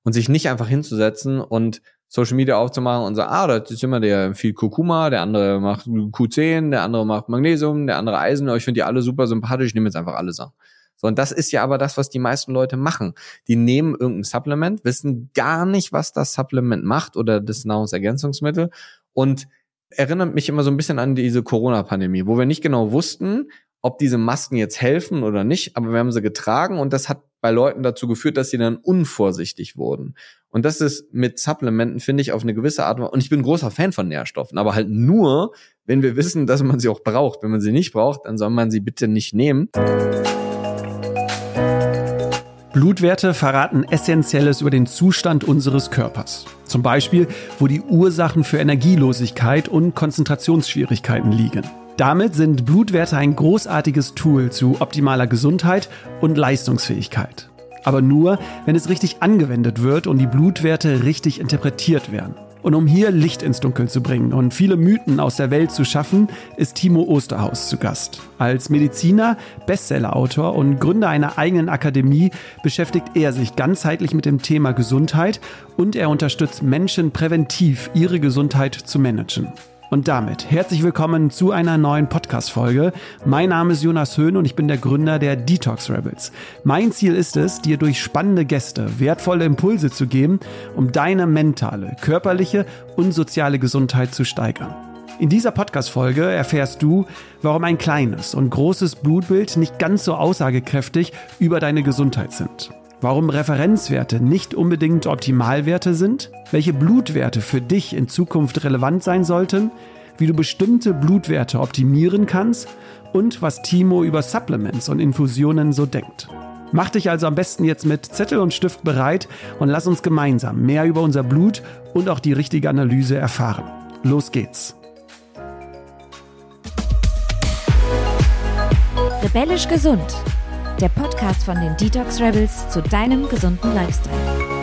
Und sich nicht einfach hinzusetzen und Social Media aufzumachen und sagen, das ist immer der viel Kurkuma, der andere macht Q10, der andere macht Magnesium, der andere Eisen, aber ich finde die alle super sympathisch, ich nehme jetzt einfach alles an. So, und das ist ja aber das, was die meisten Leute machen. Die nehmen irgendein Supplement, wissen gar nicht, was das Supplement macht oder das Nahrungsergänzungsmittel und erinnert mich immer so ein bisschen an diese Corona-Pandemie, wo wir nicht genau wussten, ob diese Masken jetzt helfen oder nicht, aber wir haben sie getragen und das hat bei Leuten dazu geführt, dass sie dann unvorsichtig wurden. Und das ist mit Supplementen, finde ich, auf eine gewisse Art, und ich bin ein großer Fan von Nährstoffen, aber halt nur, wenn wir wissen, dass man sie auch braucht. Wenn man sie nicht braucht, dann soll man sie bitte nicht nehmen. Blutwerte verraten Essentielles über den Zustand unseres Körpers. Zum Beispiel, wo die Ursachen für Energielosigkeit und Konzentrationsschwierigkeiten liegen. Damit sind Blutwerte ein großartiges Tool zu optimaler Gesundheit und Leistungsfähigkeit. Aber nur, wenn es richtig angewendet wird und die Blutwerte richtig interpretiert werden. Und um hier Licht ins Dunkel zu bringen und viele Mythen aus der Welt zu schaffen, ist Timo Osterhaus zu Gast. Als Mediziner, Bestsellerautor und Gründer einer eigenen Akademie beschäftigt er sich ganzheitlich mit dem Thema Gesundheit und er unterstützt Menschen präventiv, ihre Gesundheit zu managen. Und damit herzlich willkommen zu einer neuen Podcast-Folge. Mein Name ist Jonas Höhn und ich bin der Gründer der Detox Rebels. Mein Ziel ist es, dir durch spannende Gäste wertvolle Impulse zu geben, um deine mentale, körperliche und soziale Gesundheit zu steigern. In dieser Podcast-Folge erfährst du, warum ein kleines und großes Blutbild nicht ganz so aussagekräftig über deine Gesundheit sind. Warum Referenzwerte nicht unbedingt Optimalwerte sind, welche Blutwerte für dich in Zukunft relevant sein sollten, wie du bestimmte Blutwerte optimieren kannst und was Timo über Supplements und Infusionen so denkt. Mach dich also am besten jetzt mit Zettel und Stift bereit und lass uns gemeinsam mehr über unser Blut und auch die richtige Analyse erfahren. Los geht's! Rebellisch gesund. Der Podcast von den Detox Rebels zu deinem gesunden Lifestyle.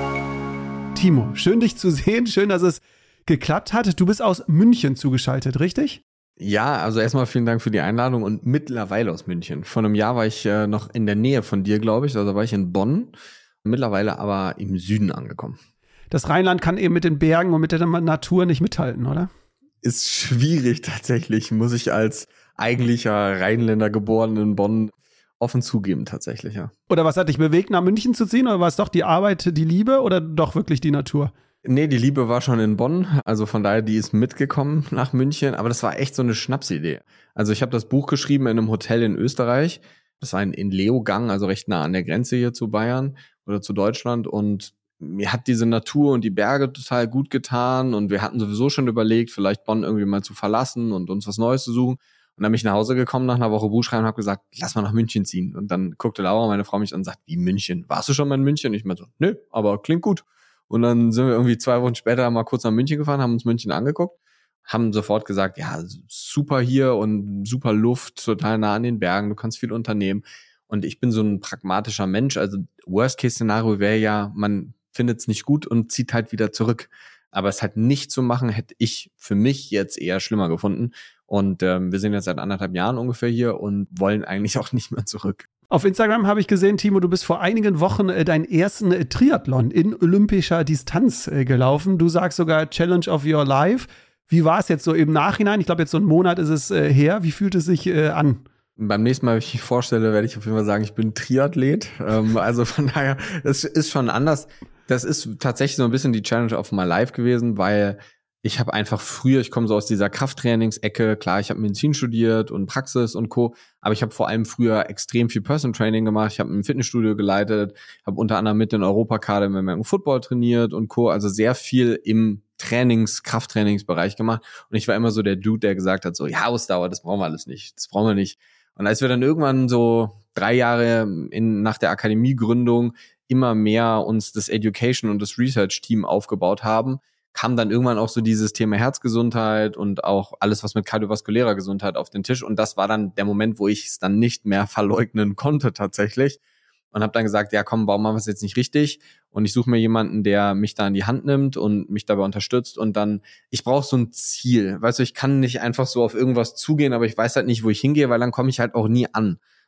Timo, schön dich zu sehen, schön, dass es geklappt hat. Du bist aus München zugeschaltet, richtig? Ja, also erstmal vielen Dank für die Einladung und mittlerweile aus München. Vor einem Jahr war ich noch in der Nähe von dir, glaube ich, also war ich in Bonn, mittlerweile aber im Süden angekommen. Das Rheinland kann eben mit den Bergen und mit der Natur nicht mithalten, oder? Ist schwierig tatsächlich, muss ich als eigentlicher Rheinländer geboren in Bonn offen zugeben tatsächlich, ja. Oder was hat dich bewegt, nach München zu ziehen? Oder war es doch die Arbeit, die Liebe oder doch wirklich die Natur? Nee, die Liebe war schon in Bonn, also von daher, die ist mitgekommen nach München, aber das war echt so eine Schnapsidee. Also ich habe das Buch geschrieben in einem Hotel in Österreich, das war in Leogang, also recht nah an der Grenze hier zu Bayern oder zu Deutschland und mir hat diese Natur und die Berge total gut getan und wir hatten sowieso schon überlegt, vielleicht Bonn irgendwie mal zu verlassen und uns was Neues zu suchen. Und dann bin ich nach Hause gekommen nach einer Woche Buchschreiben und habe gesagt, lass mal nach München ziehen. Und dann guckte Laura, meine Frau, mich an und sagt, wie München? Warst du schon mal in München? Und ich meinte so, nö, aber klingt gut. Und dann sind wir irgendwie 2 Wochen später mal kurz nach München gefahren, haben uns München angeguckt, haben sofort gesagt, ja, super hier und super Luft, total nah an den Bergen, du kannst viel unternehmen. Und ich bin so ein pragmatischer Mensch, also Worst-Case-Szenario wäre ja, man findet es nicht gut und zieht halt wieder zurück. Aber es halt nicht zu machen, hätte ich für mich jetzt eher schlimmer gefunden. Und wir sind jetzt seit 1,5 Jahren ungefähr hier und wollen eigentlich auch nicht mehr zurück. Auf Instagram habe ich gesehen, Timo, du bist vor einigen Wochen deinen ersten Triathlon in olympischer Distanz gelaufen. Du sagst sogar Challenge of your life. Wie war es jetzt so im Nachhinein? Ich glaube, jetzt so 1 Monat ist es her. Wie fühlt es sich an? Beim nächsten Mal, wenn ich mich vorstelle, werde ich auf jeden Fall sagen, ich bin Triathlet. Also von daher, das ist schon anders. Das ist tatsächlich so ein bisschen die Challenge of my life gewesen, weil ich habe einfach früher, ich komme so aus dieser Krafttrainingsecke, klar, ich habe Medizin studiert und Praxis und Co., aber ich habe vor allem früher extrem viel Personal Training gemacht, ich habe ein Fitnessstudio geleitet, habe unter anderem mit den Europakader im American Football trainiert und Co., also sehr viel im Krafttrainingsbereich gemacht und ich war immer so der Dude, der gesagt hat, so, ja, Ausdauer, das brauchen wir alles nicht, das brauchen wir nicht. Und als wir dann irgendwann so 3 Jahre nach der Akademiegründung immer mehr uns das Education und das Research-Team aufgebaut haben, kam dann irgendwann auch so dieses Thema Herzgesundheit und auch alles, was mit kardiovaskulärer Gesundheit auf den Tisch. Und das war dann der Moment, wo ich es dann nicht mehr verleugnen konnte tatsächlich. Und habe dann gesagt, ja komm, warum machen wir es jetzt nicht richtig? Und ich suche mir jemanden, der mich da in die Hand nimmt und mich dabei unterstützt. Und dann, ich brauche so ein Ziel. Weißt du, ich kann nicht einfach so auf irgendwas zugehen, aber ich weiß halt nicht, wo ich hingehe, weil dann komme ich halt auch nie an.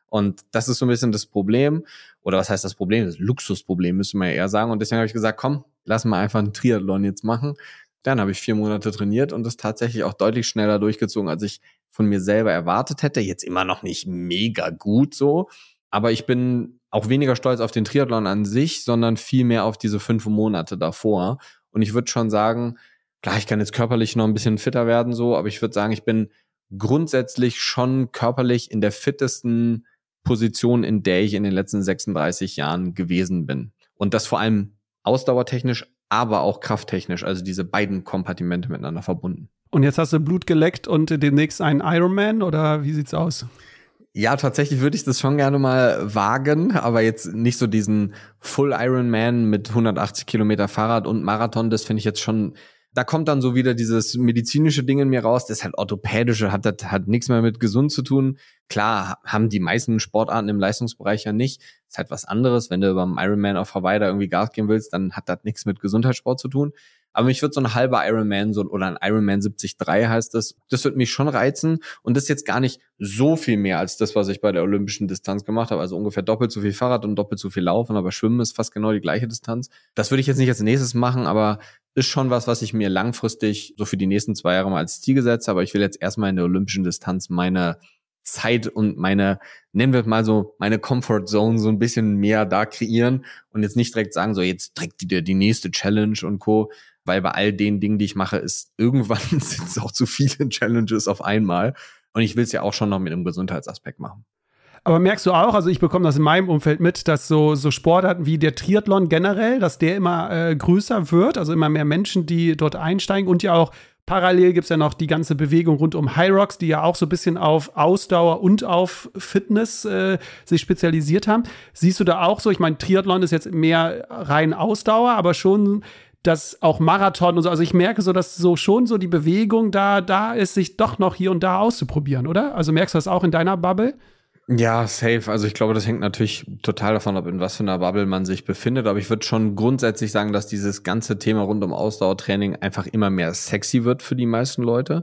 Und das ist so ein bisschen das Problem. Oder was heißt das Problem? Das Luxusproblem, müsste man ja eher sagen. Und deswegen habe ich gesagt, komm, lass mal einfach einen Triathlon jetzt machen. Dann habe ich 4 Monate trainiert und das tatsächlich auch deutlich schneller durchgezogen, als ich von mir selber erwartet hätte. Jetzt immer noch nicht mega gut so. Aber ich bin auch weniger stolz auf den Triathlon an sich, sondern viel mehr auf diese 5 Monate davor. Und ich würde schon sagen, klar, ich kann jetzt körperlich noch ein bisschen fitter werden, so, aber ich würde sagen, ich bin grundsätzlich schon körperlich in der fittesten Position, in der ich in den letzten 36 Jahren gewesen bin. Und das vor allem ausdauertechnisch, aber auch krafttechnisch, also diese beiden Kompartimente miteinander verbunden. Und jetzt hast du Blut geleckt und demnächst einen Ironman, oder wie sieht's aus? Ja, tatsächlich würde ich das schon gerne mal wagen, aber jetzt nicht so diesen Full Ironman mit 180 Kilometer Fahrrad und Marathon, das finde ich jetzt schon, da kommt dann so wieder dieses medizinische Ding in mir raus, das ist halt orthopädische, hat nichts mehr mit gesund zu tun. Klar, haben die meisten Sportarten im Leistungsbereich ja nicht, ist halt was anderes, wenn du beim Ironman auf Hawaii da irgendwie Gas geben willst, dann hat das nichts mit Gesundheitssport zu tun. Aber mich wird so ein halber Ironman oder ein Ironman 73 heißt das wird mich schon reizen. Und das ist jetzt gar nicht so viel mehr als das, was ich bei der olympischen Distanz gemacht habe. Also ungefähr doppelt so viel Fahrrad und doppelt so viel Laufen. Aber Schwimmen ist fast genau die gleiche Distanz. Das würde ich jetzt nicht als nächstes machen, aber ist schon was ich mir langfristig so für die nächsten 2 Jahre mal als Ziel gesetzt habe. Aber ich will jetzt erstmal in der olympischen Distanz meine Zeit und meine, nennen wir es mal so, meine Comfort Zone so ein bisschen mehr da kreieren und jetzt nicht direkt sagen, so jetzt direkt die nächste Challenge und Co., weil bei all den Dingen, die ich mache, ist irgendwann sind es auch zu viele Challenges auf einmal und ich will es ja auch schon noch mit einem Gesundheitsaspekt machen. Aber merkst du auch, also ich bekomme das in meinem Umfeld mit, dass so Sportarten wie der Triathlon generell, dass der immer größer wird, also immer mehr Menschen, die dort einsteigen und ja auch parallel gibt es ja noch die ganze Bewegung rund um HYROX, die ja auch so ein bisschen auf Ausdauer und auf Fitness sich spezialisiert haben. Siehst du da auch so, ich meine, Triathlon ist jetzt mehr rein Ausdauer, aber schon dass auch Marathon und so, also ich merke so, dass so schon so die Bewegung da ist, sich doch noch hier und da auszuprobieren, oder? Also merkst du das auch in deiner Bubble? Ja, safe. Also ich glaube, das hängt natürlich total davon ab, in was für einer Bubble man sich befindet. Aber ich würde schon grundsätzlich sagen, dass dieses ganze Thema rund um Ausdauertraining einfach immer mehr sexy wird für die meisten Leute.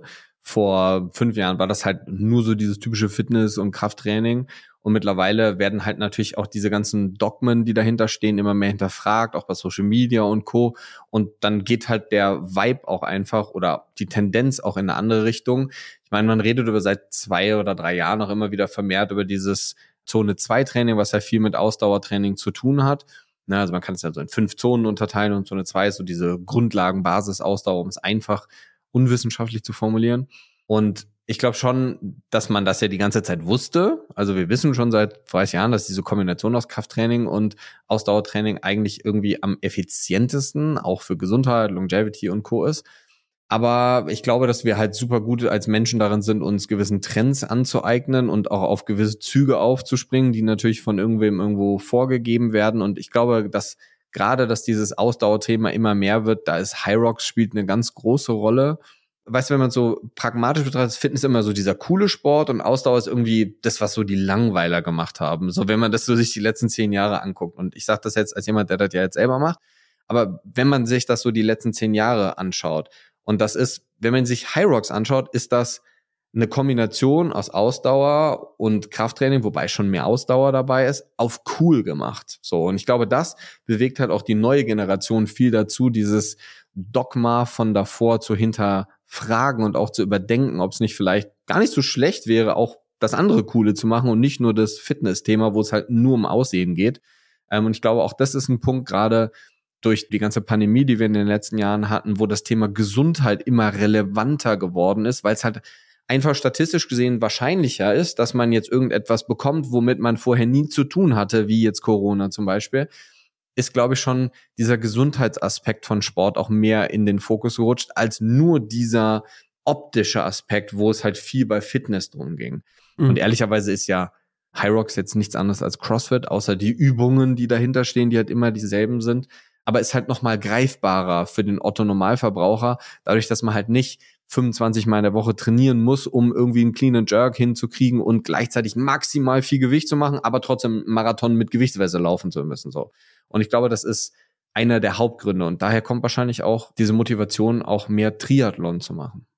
Vor 5 Jahren war das halt nur so dieses typische Fitness- und Krafttraining. Und mittlerweile werden halt natürlich auch diese ganzen Dogmen, die dahinter stehen, immer mehr hinterfragt, auch bei Social Media und Co. Und dann geht halt der Vibe auch einfach oder die Tendenz auch in eine andere Richtung. Ich meine, man redet über seit 2 oder 3 Jahren auch immer wieder vermehrt über dieses Zone-2-Training, was ja viel mit Ausdauertraining zu tun hat. Na, also man kann es ja so in 5 Zonen unterteilen und Zone 2 ist so diese Grundlagen-Basis-Ausdauer, um es einfach unwissenschaftlich zu formulieren. Und ich glaube schon, dass man das ja die ganze Zeit wusste. Also wir wissen schon seit 30 Jahren, dass diese Kombination aus Krafttraining und Ausdauertraining eigentlich irgendwie am effizientesten, auch für Gesundheit, Longevity und Co. ist. Aber ich glaube, dass wir halt super gut als Menschen darin sind, uns gewissen Trends anzueignen und auch auf gewisse Züge aufzuspringen, die natürlich von irgendwem irgendwo vorgegeben werden. Und ich glaube, dass gerade, dass dieses Ausdauerthema immer mehr wird, da ist HYROX spielt eine ganz große Rolle. Weißt du, wenn man so pragmatisch betrachtet, ist Fitness immer so dieser coole Sport und Ausdauer ist irgendwie das, was so die Langweiler gemacht haben. So, wenn man das so sich die letzten 10 Jahre anguckt. Und ich sage das jetzt als jemand, der das ja jetzt selber macht. Aber wenn man sich das so die letzten 10 Jahre anschaut, und das ist, wenn man sich HYROX anschaut, ist das eine Kombination aus Ausdauer und Krafttraining, wobei schon mehr Ausdauer dabei ist, auf cool gemacht. So, und ich glaube, das bewegt halt auch die neue Generation viel dazu, dieses Dogma von davor zu hinterfragen und auch zu überdenken, ob es nicht vielleicht gar nicht so schlecht wäre, auch das andere Coole zu machen und nicht nur das Fitness-Thema, wo es halt nur um Aussehen geht. Und ich glaube, auch das ist ein Punkt, gerade durch die ganze Pandemie, die wir in den letzten Jahren hatten, wo das Thema Gesundheit immer relevanter geworden ist, weil es halt einfach statistisch gesehen wahrscheinlicher ist, dass man jetzt irgendetwas bekommt, womit man vorher nie zu tun hatte, wie jetzt Corona zum Beispiel, ist, glaube ich, schon dieser Gesundheitsaspekt von Sport auch mehr in den Fokus gerutscht, als nur dieser optische Aspekt, wo es halt viel bei Fitness drum ging. Mhm. Und ehrlicherweise ist ja HYROX jetzt nichts anderes als CrossFit, außer die Übungen, die dahinter stehen, die halt immer dieselben sind. Aber ist halt nochmal greifbarer für den Otto-Normalverbraucher, dadurch, dass man halt nicht 25 Mal in der Woche trainieren muss, um irgendwie einen Clean and Jerk hinzukriegen und gleichzeitig maximal viel Gewicht zu machen, aber trotzdem einen Marathon mit Gewichtsweste laufen zu müssen. So. Und ich glaube, das ist einer der Hauptgründe. Und daher kommt wahrscheinlich auch diese Motivation, auch mehr Triathlon zu machen.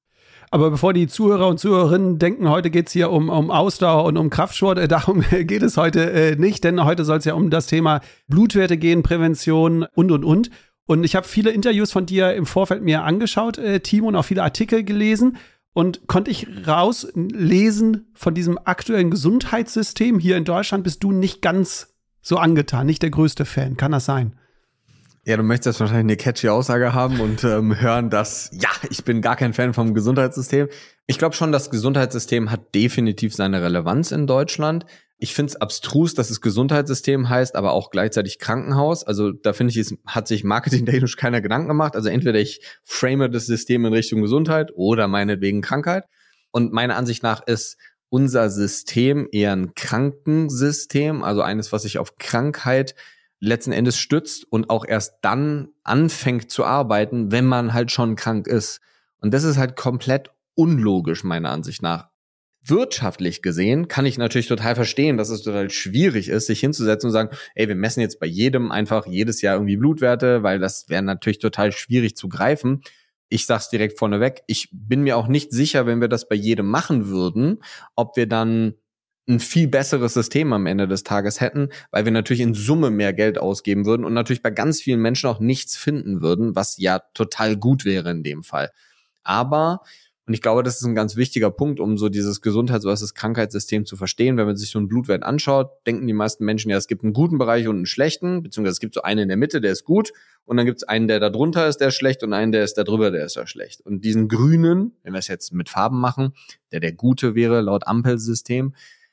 Aber bevor die Zuhörer und Zuhörerinnen denken, heute geht's hier um Ausdauer und um Kraftsport, darum geht es heute nicht, denn heute soll es ja um das Thema Blutwerte gehen, Prävention und. Und ich habe viele Interviews von dir im Vorfeld mir angeschaut, Timo, und auch viele Artikel gelesen. Und konnte ich rauslesen von diesem aktuellen Gesundheitssystem hier in Deutschland, bist du nicht ganz so angetan, nicht der größte Fan. Kann das sein? Ja, du möchtest jetzt wahrscheinlich eine catchy Aussage haben und hören, dass, ja, ich bin gar kein Fan vom Gesundheitssystem. Ich glaube schon, das Gesundheitssystem hat definitiv seine Relevanz in Deutschland. Ich finde es abstrus, dass es Gesundheitssystem heißt, aber auch gleichzeitig Krankenhaus. Also da finde ich, es hat sich marketingtechnisch keiner Gedanken gemacht. Also entweder ich frame das System in Richtung Gesundheit oder meinetwegen Krankheit. Und meiner Ansicht nach ist unser System eher ein Krankensystem, also eines, was sich auf Krankheit letzten Endes stützt und auch erst dann anfängt zu arbeiten, wenn man halt schon krank ist. Und das ist halt komplett unlogisch, meiner Ansicht nach. Wirtschaftlich gesehen kann ich natürlich total verstehen, dass es total schwierig ist, sich hinzusetzen und sagen, ey, wir messen jetzt bei jedem einfach jedes Jahr irgendwie Blutwerte, weil das wäre natürlich total schwierig zu greifen. Ich sag's direkt vorneweg, ich bin mir auch nicht sicher, wenn wir das bei jedem machen würden, ob wir dann ein viel besseres System am Ende des Tages hätten, weil wir natürlich in Summe mehr Geld ausgeben würden und natürlich bei ganz vielen Menschen auch nichts finden würden, was ja total gut wäre in dem Fall. Aber und ich glaube, das ist ein ganz wichtiger Punkt, um so dieses Gesundheits- versus Krankheitssystem zu verstehen. Wenn man sich so einen Blutwert anschaut, denken die meisten Menschen ja, es gibt einen guten Bereich und einen schlechten, beziehungsweise es gibt so einen in der Mitte, der ist gut, und dann gibt es einen, der da drunter ist, der ist schlecht, und einen, der ist da drüber, der ist ja schlecht. Und diesen grünen, wenn wir es jetzt mit Farben machen, der gute wäre, laut Ampelsystem,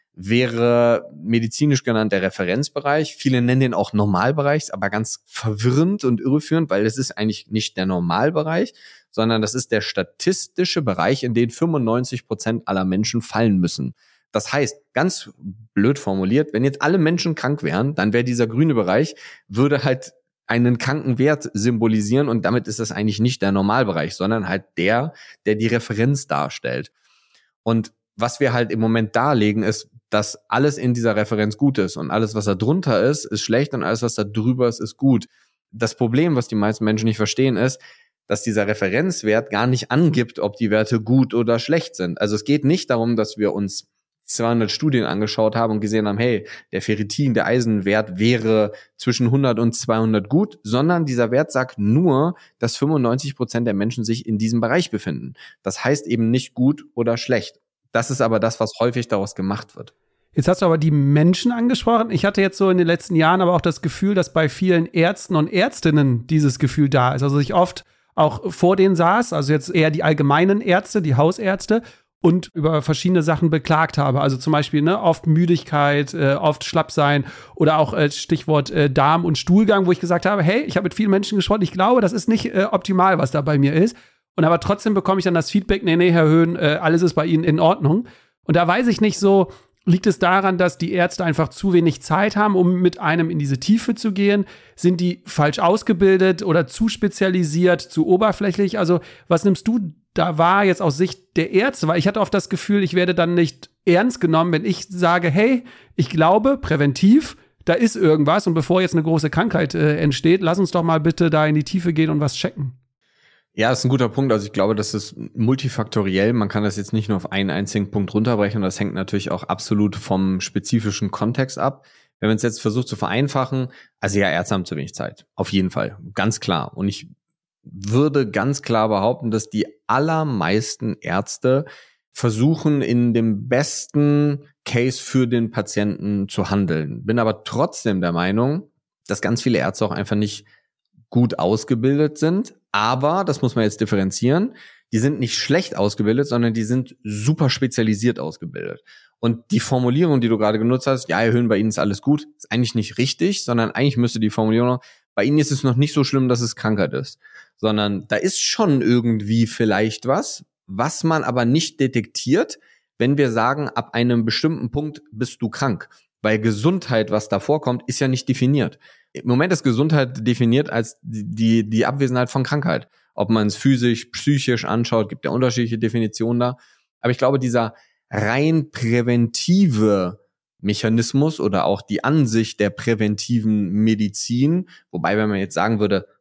wäre medizinisch genannt der Referenzbereich. Viele nennen den auch Normalbereich, aber ganz verwirrend und irreführend, weil es ist eigentlich nicht der Normalbereich, sondern das ist der statistische Bereich, in den 95% aller Menschen fallen müssen. Das heißt, ganz blöd formuliert, wenn jetzt alle Menschen krank wären, dann wäre dieser grüne Bereich, würde halt einen kranken Wert symbolisieren, und damit ist das eigentlich nicht der Normalbereich, sondern halt der die Referenz darstellt. Und was wir halt im Moment darlegen, ist, dass alles in dieser Referenz gut ist und alles, was da drunter ist schlecht, und alles, was da drüber ist gut. Das Problem, was die meisten Menschen nicht verstehen, ist, dass dieser Referenzwert gar nicht angibt, ob die Werte gut oder schlecht sind. Also es geht nicht darum, dass wir uns 200 Studien angeschaut haben und gesehen haben, hey, der Ferritin, der Eisenwert wäre zwischen 100 und 200 gut, sondern dieser Wert sagt nur, dass 95% der Menschen sich in diesem Bereich befinden. Das heißt eben nicht gut oder schlecht. Das ist aber das, was häufig daraus gemacht wird. Jetzt hast du aber die Menschen angesprochen. Ich hatte jetzt so in den letzten Jahren aber auch das Gefühl, dass bei vielen Ärzten und Ärztinnen dieses Gefühl da ist. Also ich oft auch vor denen saß, also jetzt eher die allgemeinen Ärzte, die Hausärzte, und über verschiedene Sachen beklagt habe. Also zum Beispiel oft Müdigkeit, oft Schlappsein oder auch Stichwort Darm- und Stuhlgang, wo ich gesagt habe, hey, ich habe mit vielen Menschen gesprochen, ich glaube, das ist nicht optimal, was da bei mir ist. Und aber trotzdem bekomme ich dann das Feedback, nee, Herr Höhn, alles ist bei Ihnen in Ordnung. Und da weiß ich nicht so, liegt es daran, dass die Ärzte einfach zu wenig Zeit haben, um mit einem in diese Tiefe zu gehen? Sind die falsch ausgebildet oder zu spezialisiert, zu oberflächlich? Also was nimmst du da wahr jetzt aus Sicht der Ärzte? Weil ich hatte oft das Gefühl, ich werde dann nicht ernst genommen, wenn ich sage, hey, ich glaube präventiv, da ist irgendwas, und bevor jetzt eine große Krankheit entsteht, lass uns doch mal bitte da in die Tiefe gehen und was checken. Ja, das ist ein guter Punkt. Also ich glaube, das ist multifaktoriell. Man kann das jetzt nicht nur auf einen einzigen Punkt runterbrechen. Das hängt natürlich auch absolut vom spezifischen Kontext ab. Wenn man es jetzt versucht zu vereinfachen, also ja, Ärzte haben zu wenig Zeit. Auf jeden Fall. Ganz klar. Und ich würde ganz klar behaupten, dass die allermeisten Ärzte versuchen, in dem besten Case für den Patienten zu handeln. Bin aber trotzdem der Meinung, dass ganz viele Ärzte auch einfach nicht gut ausgebildet sind. Aber, das muss man jetzt differenzieren, die sind nicht schlecht ausgebildet, sondern die sind super spezialisiert ausgebildet. Und die Formulierung, die du gerade genutzt hast, ja, Herr Höhn, bei Ihnen ist alles gut, ist eigentlich nicht richtig, sondern eigentlich müsste die Formulierung, bei Ihnen ist es noch nicht so schlimm, dass es Krankheit ist. Sondern da ist schon irgendwie vielleicht was man aber nicht detektiert, wenn wir sagen, ab einem bestimmten Punkt bist du krank. Weil Gesundheit, was davor kommt, ist ja nicht definiert. Im Moment ist Gesundheit definiert als die Abwesenheit von Krankheit. Ob man es physisch, psychisch anschaut, gibt ja unterschiedliche Definitionen da. Aber ich glaube, dieser rein präventive Mechanismus oder auch die Ansicht der präventiven Medizin, wobei, wenn man jetzt sagen würde,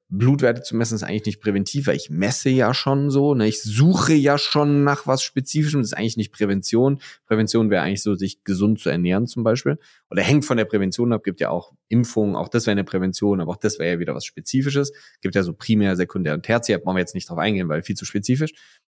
Blutwerte zu messen ist eigentlich nicht präventiv, weil ich messe ja schon so, ne? Ich suche ja schon nach was Spezifischem, das ist eigentlich nicht Prävention. Prävention wäre eigentlich so, sich gesund zu ernähren zum Beispiel. Oder hängt von der Prävention ab, gibt ja auch Impfungen, auch das wäre eine Prävention, aber auch das wäre ja wieder was Spezifisches. Gibt ja so Primär, Sekundär und Tertiär, brauchen wir jetzt nicht drauf eingehen, weil viel zu spezifisch.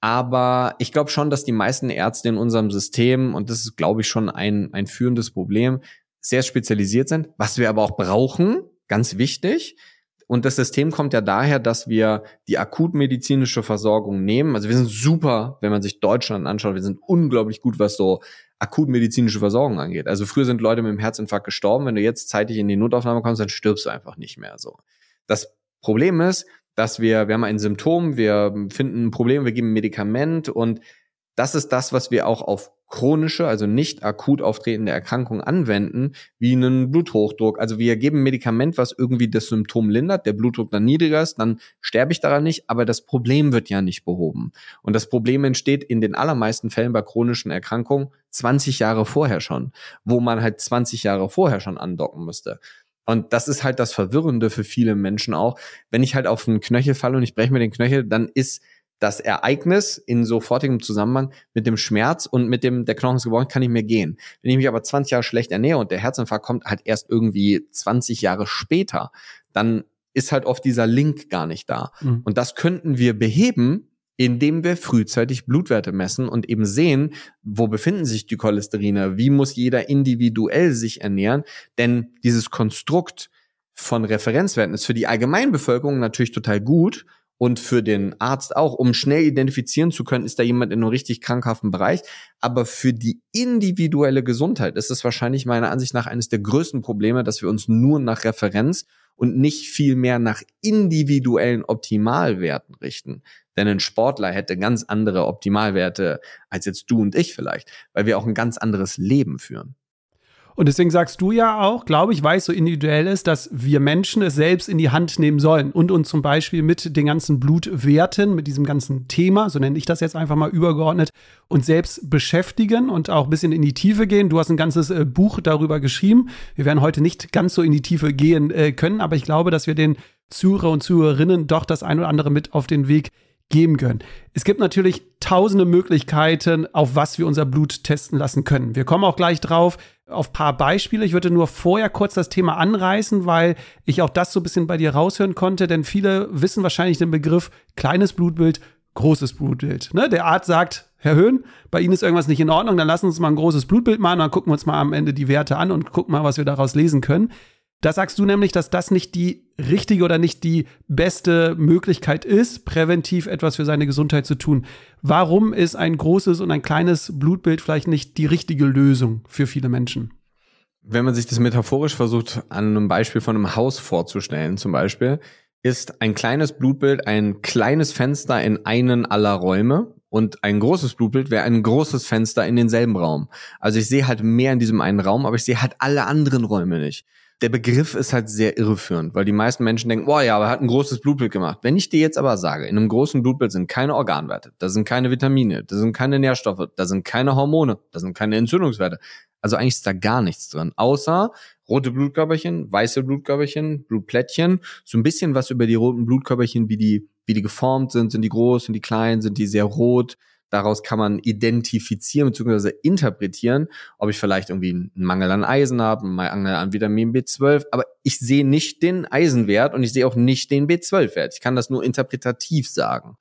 Aber ich glaube schon, dass die meisten Ärzte in unserem System, und das ist, glaube ich, schon ein führendes Problem, sehr spezialisiert sind, was wir aber auch brauchen, ganz wichtig. Und das System kommt ja daher, dass wir die akutmedizinische Versorgung nehmen. Also wir sind super, wenn man sich Deutschland anschaut, wir sind unglaublich gut, was so akutmedizinische Versorgung angeht. Also früher sind Leute mit einem Herzinfarkt gestorben. Wenn du jetzt zeitig in die Notaufnahme kommst, dann stirbst du einfach nicht mehr so. Das Problem ist, dass wir haben ein Symptom, wir finden ein Problem, wir geben ein Medikament und das ist das, was wir auch auf chronische, also nicht akut auftretende Erkrankungen anwenden, wie einen Bluthochdruck. Also wir geben ein Medikament, was irgendwie das Symptom lindert, der Blutdruck dann niedriger ist, dann sterbe ich daran nicht, aber das Problem wird ja nicht behoben. Und das Problem entsteht in den allermeisten Fällen bei chronischen Erkrankungen 20 Jahre vorher schon, wo man halt 20 Jahre vorher schon andocken müsste. Und das ist halt das Verwirrende für viele Menschen auch. Wenn ich halt auf einen Knöchel falle und ich breche mir den Knöchel, dann ist das Ereignis in sofortigem Zusammenhang mit dem Schmerz und mit dem, der Knochen ist gebrochen, kann ich mir gehen. Wenn ich mich aber 20 Jahre schlecht ernähre und der Herzinfarkt kommt halt erst irgendwie 20 Jahre später, dann ist halt oft dieser Link gar nicht da. Mhm. Und das könnten wir beheben, indem wir frühzeitig Blutwerte messen und eben sehen, wo befinden sich die Cholesterine, wie muss jeder individuell sich ernähren, denn dieses Konstrukt von Referenzwerten ist für die Allgemeinbevölkerung natürlich total gut und für den Arzt auch, um schnell identifizieren zu können, ist da jemand in einem richtig krankhaften Bereich. Aber für die individuelle Gesundheit ist es wahrscheinlich meiner Ansicht nach eines der größten Probleme, dass wir uns nur nach Referenz und nicht viel mehr nach individuellen Optimalwerten richten. Denn ein Sportler hätte ganz andere Optimalwerte als jetzt du und ich vielleicht, weil wir auch ein ganz anderes Leben führen. Und deswegen sagst du ja auch, glaube ich, weil es so individuell ist, dass wir Menschen es selbst in die Hand nehmen sollen und uns zum Beispiel mit den ganzen Blutwerten, mit diesem ganzen Thema, so nenne ich das jetzt einfach mal übergeordnet, uns selbst beschäftigen und auch ein bisschen in die Tiefe gehen. Du hast ein ganzes Buch darüber geschrieben. Wir werden heute nicht ganz so in die Tiefe gehen können, aber ich glaube, dass wir den Zuhörer und Zuhörerinnen doch das ein oder andere mit auf den Weg geben können. Es gibt natürlich tausende Möglichkeiten, auf was wir unser Blut testen lassen können. Wir kommen auch gleich drauf auf ein paar Beispiele. Ich würde nur vorher kurz das Thema anreißen, weil ich auch das so ein bisschen bei dir raushören konnte, denn viele wissen wahrscheinlich den Begriff kleines Blutbild, großes Blutbild. Ne? Der Arzt sagt, Herr Höhn, bei Ihnen ist irgendwas nicht in Ordnung, dann lassen Sie uns mal ein großes Blutbild machen, dann gucken wir uns mal am Ende die Werte an und gucken mal, was wir daraus lesen können. Da sagst du nämlich, dass das nicht die richtige oder nicht die beste Möglichkeit ist, präventiv etwas für seine Gesundheit zu tun. Warum ist ein großes und ein kleines Blutbild vielleicht nicht die richtige Lösung für viele Menschen? Wenn man sich das metaphorisch versucht, an einem Beispiel von einem Haus vorzustellen, zum Beispiel, ist ein kleines Blutbild ein kleines Fenster in einen aller Räume und ein großes Blutbild wäre ein großes Fenster in denselben Raum. Also ich sehe halt mehr in diesem einen Raum, aber ich sehe halt alle anderen Räume nicht. Der Begriff ist halt sehr irreführend, weil die meisten Menschen denken, boah, ja, aber er hat ein großes Blutbild gemacht. Wenn ich dir jetzt aber sage, in einem großen Blutbild sind keine Organwerte, da sind keine Vitamine, da sind keine Nährstoffe, da sind keine Hormone, da sind keine Entzündungswerte. Also eigentlich ist da gar nichts drin, außer rote Blutkörperchen, weiße Blutkörperchen, Blutplättchen, so ein bisschen was über die roten Blutkörperchen, wie die geformt sind die groß, sind die klein, sind die sehr rot. Daraus kann man identifizieren bzw. interpretieren, ob ich vielleicht irgendwie einen Mangel an Eisen habe, einen Mangel an Vitamin B12, aber ich sehe nicht den Eisenwert und ich sehe auch nicht den B12-Wert. Ich kann das nur interpretativ sagen.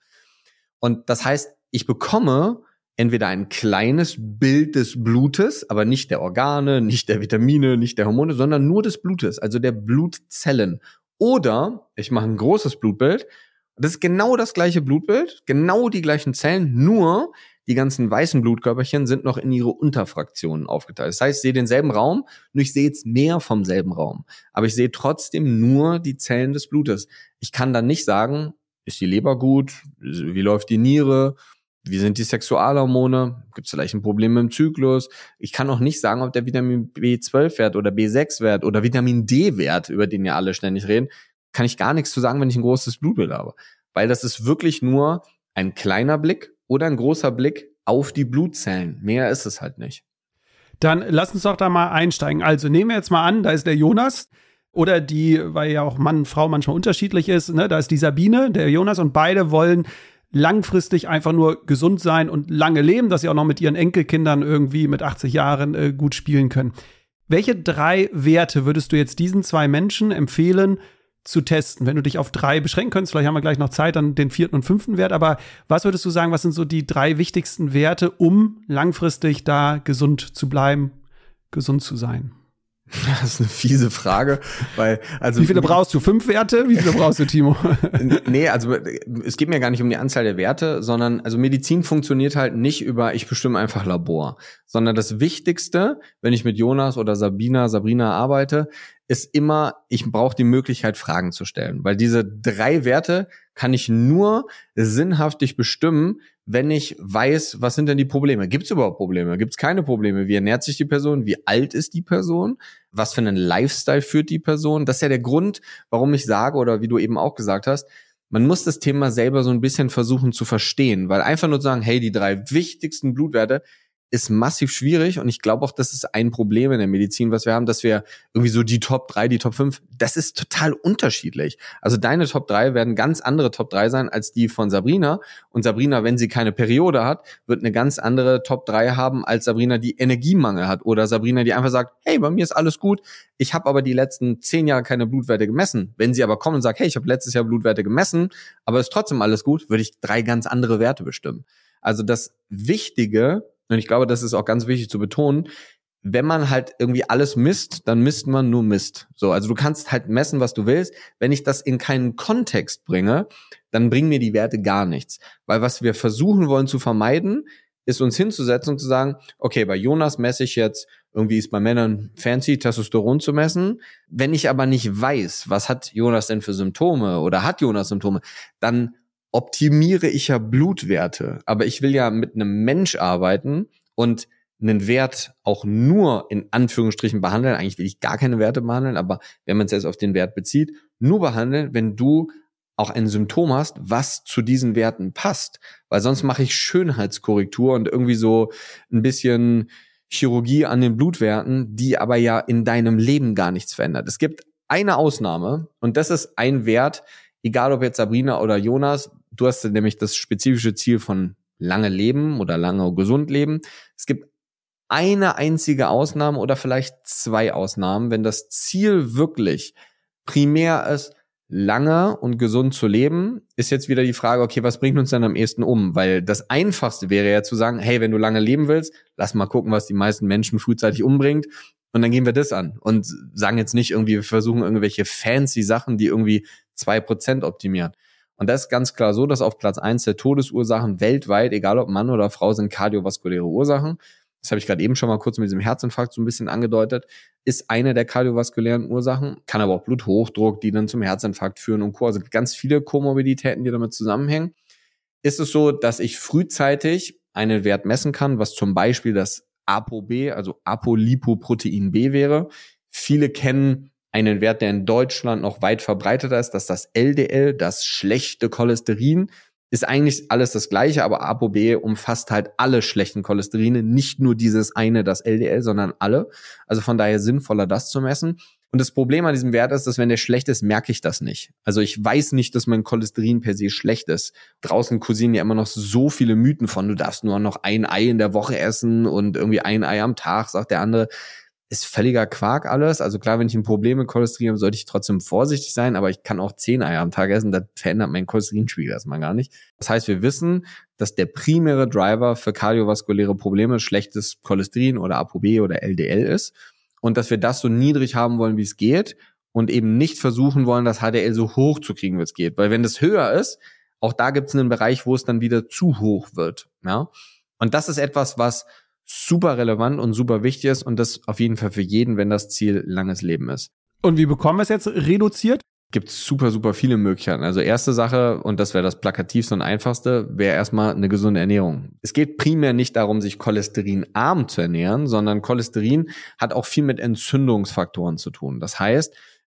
Und das heißt, ich bekomme entweder ein kleines Bild des Blutes, aber nicht der Organe, nicht der Vitamine, nicht der Hormone, sondern nur des Blutes, also der Blutzellen. Oder ich mache ein großes Blutbild. Das ist genau das gleiche Blutbild, genau die gleichen Zellen, nur die ganzen weißen Blutkörperchen sind noch in ihre Unterfraktionen aufgeteilt. Das heißt, ich sehe denselben Raum, nur ich sehe jetzt mehr vom selben Raum. Aber ich sehe trotzdem nur die Zellen des Blutes. Ich kann dann nicht sagen, ist die Leber gut, wie läuft die Niere, wie sind die Sexualhormone, gibt es vielleicht ein Problem mit dem Zyklus. Ich kann auch nicht sagen, ob der Vitamin B12-Wert oder B6-Wert oder Vitamin D-Wert, über den ja alle ständig reden, kann ich gar nichts zu sagen, wenn ich ein großes Blutbild habe. Weil das ist wirklich nur ein kleiner Blick oder ein großer Blick auf die Blutzellen. Mehr ist es halt nicht. Dann lass uns doch da mal einsteigen. Also nehmen wir jetzt mal an, da ist der Jonas. Oder weil ja auch Mann und Frau manchmal unterschiedlich ist, ne? Da ist die Sabine, der Jonas und beide wollen langfristig einfach nur gesund sein und lange leben, dass sie auch noch mit ihren Enkelkindern irgendwie mit 80 Jahren gut spielen können. Welche 3 Werte würdest du jetzt diesen 2 Menschen empfehlen zu testen? Wenn du dich auf 3 beschränken könntest, vielleicht haben wir gleich noch Zeit, dann den 4. und 5. Wert, aber was würdest du sagen, was sind so die 3 wichtigsten Werte, um langfristig da gesund zu bleiben, gesund zu sein? Das ist eine fiese Frage, weil wie viele brauchst du? 5 Werte? Wie viele brauchst du, Timo? Nee, also es geht mir gar nicht um die Anzahl der Werte, sondern also Medizin funktioniert halt nicht über ich bestimme einfach Labor, sondern das Wichtigste, wenn ich mit Jonas oder Sabrina arbeite, ist immer, ich brauche die Möglichkeit, Fragen zu stellen, weil diese 3 Werte kann ich nur sinnhaftig bestimmen, wenn ich weiß, was sind denn die Probleme? Gibt es überhaupt Probleme? Gibt es keine Probleme? Wie ernährt sich die Person? Wie alt ist die Person? Was für einen Lifestyle führt die Person? Das ist ja der Grund, warum ich sage, oder wie du eben auch gesagt hast, man muss das Thema selber so ein bisschen versuchen zu verstehen, weil einfach nur zu sagen, hey, die 3 wichtigsten Blutwerte, ist massiv schwierig und ich glaube auch, das ist ein Problem in der Medizin, was wir haben, dass wir irgendwie so die Top 3, die Top 5, das ist total unterschiedlich. Also deine Top 3 werden ganz andere Top 3 sein als die von Sabrina und Sabrina, wenn sie keine Periode hat, wird eine ganz andere Top 3 haben als Sabrina, die Energiemangel hat oder Sabrina, die einfach sagt, hey, bei mir ist alles gut, ich habe aber die letzten 10 Jahre keine Blutwerte gemessen. Wenn sie aber kommt und sagt, hey, ich habe letztes Jahr Blutwerte gemessen, aber ist trotzdem alles gut, würde ich 3 ganz andere Werte bestimmen. Also das Wichtige, und ich glaube, das ist auch ganz wichtig zu betonen, wenn man halt irgendwie alles misst, dann misst man nur Mist. So, also du kannst halt messen, was du willst. Wenn ich das in keinen Kontext bringe, dann bringen mir die Werte gar nichts. Weil was wir versuchen wollen zu vermeiden, ist uns hinzusetzen und zu sagen, okay, bei Jonas messe ich jetzt, irgendwie ist bei Männern fancy, Testosteron zu messen. Wenn ich aber nicht weiß, was hat Jonas denn für Symptome oder hat Jonas Symptome, dann optimiere ich ja Blutwerte, aber ich will ja mit einem Mensch arbeiten und einen Wert auch nur in Anführungsstrichen behandeln. Eigentlich will ich gar keine Werte behandeln, aber wenn man es jetzt auf den Wert bezieht, nur behandeln, wenn du auch ein Symptom hast, was zu diesen Werten passt. Weil sonst mache ich Schönheitskorrektur und irgendwie so ein bisschen Chirurgie an den Blutwerten, die aber ja in deinem Leben gar nichts verändert. Es gibt eine Ausnahme und das ist ein Wert, egal ob jetzt Sabrina oder Jonas, du hast nämlich das spezifische Ziel von lange leben oder lange gesund leben. Es gibt eine einzige Ausnahme oder vielleicht 2 Ausnahmen, wenn das Ziel wirklich primär ist, lange und gesund zu leben, ist jetzt wieder die Frage, okay, was bringt uns denn am ehesten um? Weil das Einfachste wäre ja zu sagen, hey, wenn du lange leben willst, lass mal gucken, was die meisten Menschen frühzeitig umbringt und dann gehen wir das an und sagen jetzt nicht irgendwie, wir versuchen irgendwelche fancy Sachen, die irgendwie 2% optimieren. Und das ist ganz klar so, dass auf Platz 1 der Todesursachen weltweit, egal ob Mann oder Frau, sind kardiovaskuläre Ursachen. Das habe ich gerade eben schon mal kurz mit diesem Herzinfarkt so ein bisschen angedeutet, ist eine der kardiovaskulären Ursachen, kann aber auch Bluthochdruck, die dann zum Herzinfarkt führen und Co. Also ganz viele Komorbiditäten, die damit zusammenhängen. Ist es so, dass ich frühzeitig einen Wert messen kann, was zum Beispiel das ApoB, also Apolipoprotein B wäre. Viele kennen einen Wert, der in Deutschland noch weit verbreiteter ist, dass das LDL, das schlechte Cholesterin, ist eigentlich alles das Gleiche, aber ApoB umfasst halt alle schlechten Cholesterine, nicht nur dieses eine, das LDL, sondern alle. Also von daher sinnvoller, das zu messen. Und das Problem an diesem Wert ist, dass wenn der schlecht ist, merke ich das nicht. Also ich weiß nicht, dass mein Cholesterin per se schlecht ist. Draußen kursieren ja immer noch so viele Mythen von, du darfst nur noch ein Ei in der Woche essen und irgendwie ein Ei am Tag, sagt der andere. Ist völliger Quark alles. Also klar, wenn ich ein Problem mit Cholesterin habe, sollte ich trotzdem vorsichtig sein, aber ich kann auch 10 Eier am Tag essen, das verändert meinen Cholesterinspiegel erstmal gar nicht. Das heißt, wir wissen, dass der primäre Driver für kardiovaskuläre Probleme schlechtes Cholesterin oder ApoB oder LDL ist und dass wir das so niedrig haben wollen, wie es geht und eben nicht versuchen wollen, das HDL so hoch zu kriegen, wie es geht. Weil wenn das höher ist, auch da gibt es einen Bereich, wo es dann wieder zu hoch wird. Ja? Und das ist etwas, was super relevant und super wichtig ist und das auf jeden Fall für jeden, wenn das Ziel langes Leben ist. Und wie bekommen wir es jetzt reduziert? Gibt super, super viele Möglichkeiten. Also erste Sache, und das wäre das plakativste und einfachste, wäre erstmal eine gesunde Ernährung. Es geht primär nicht darum, sich cholesterinarm zu ernähren, sondern Cholesterin hat auch viel mit Entzündungsfaktoren zu tun. Das heißt,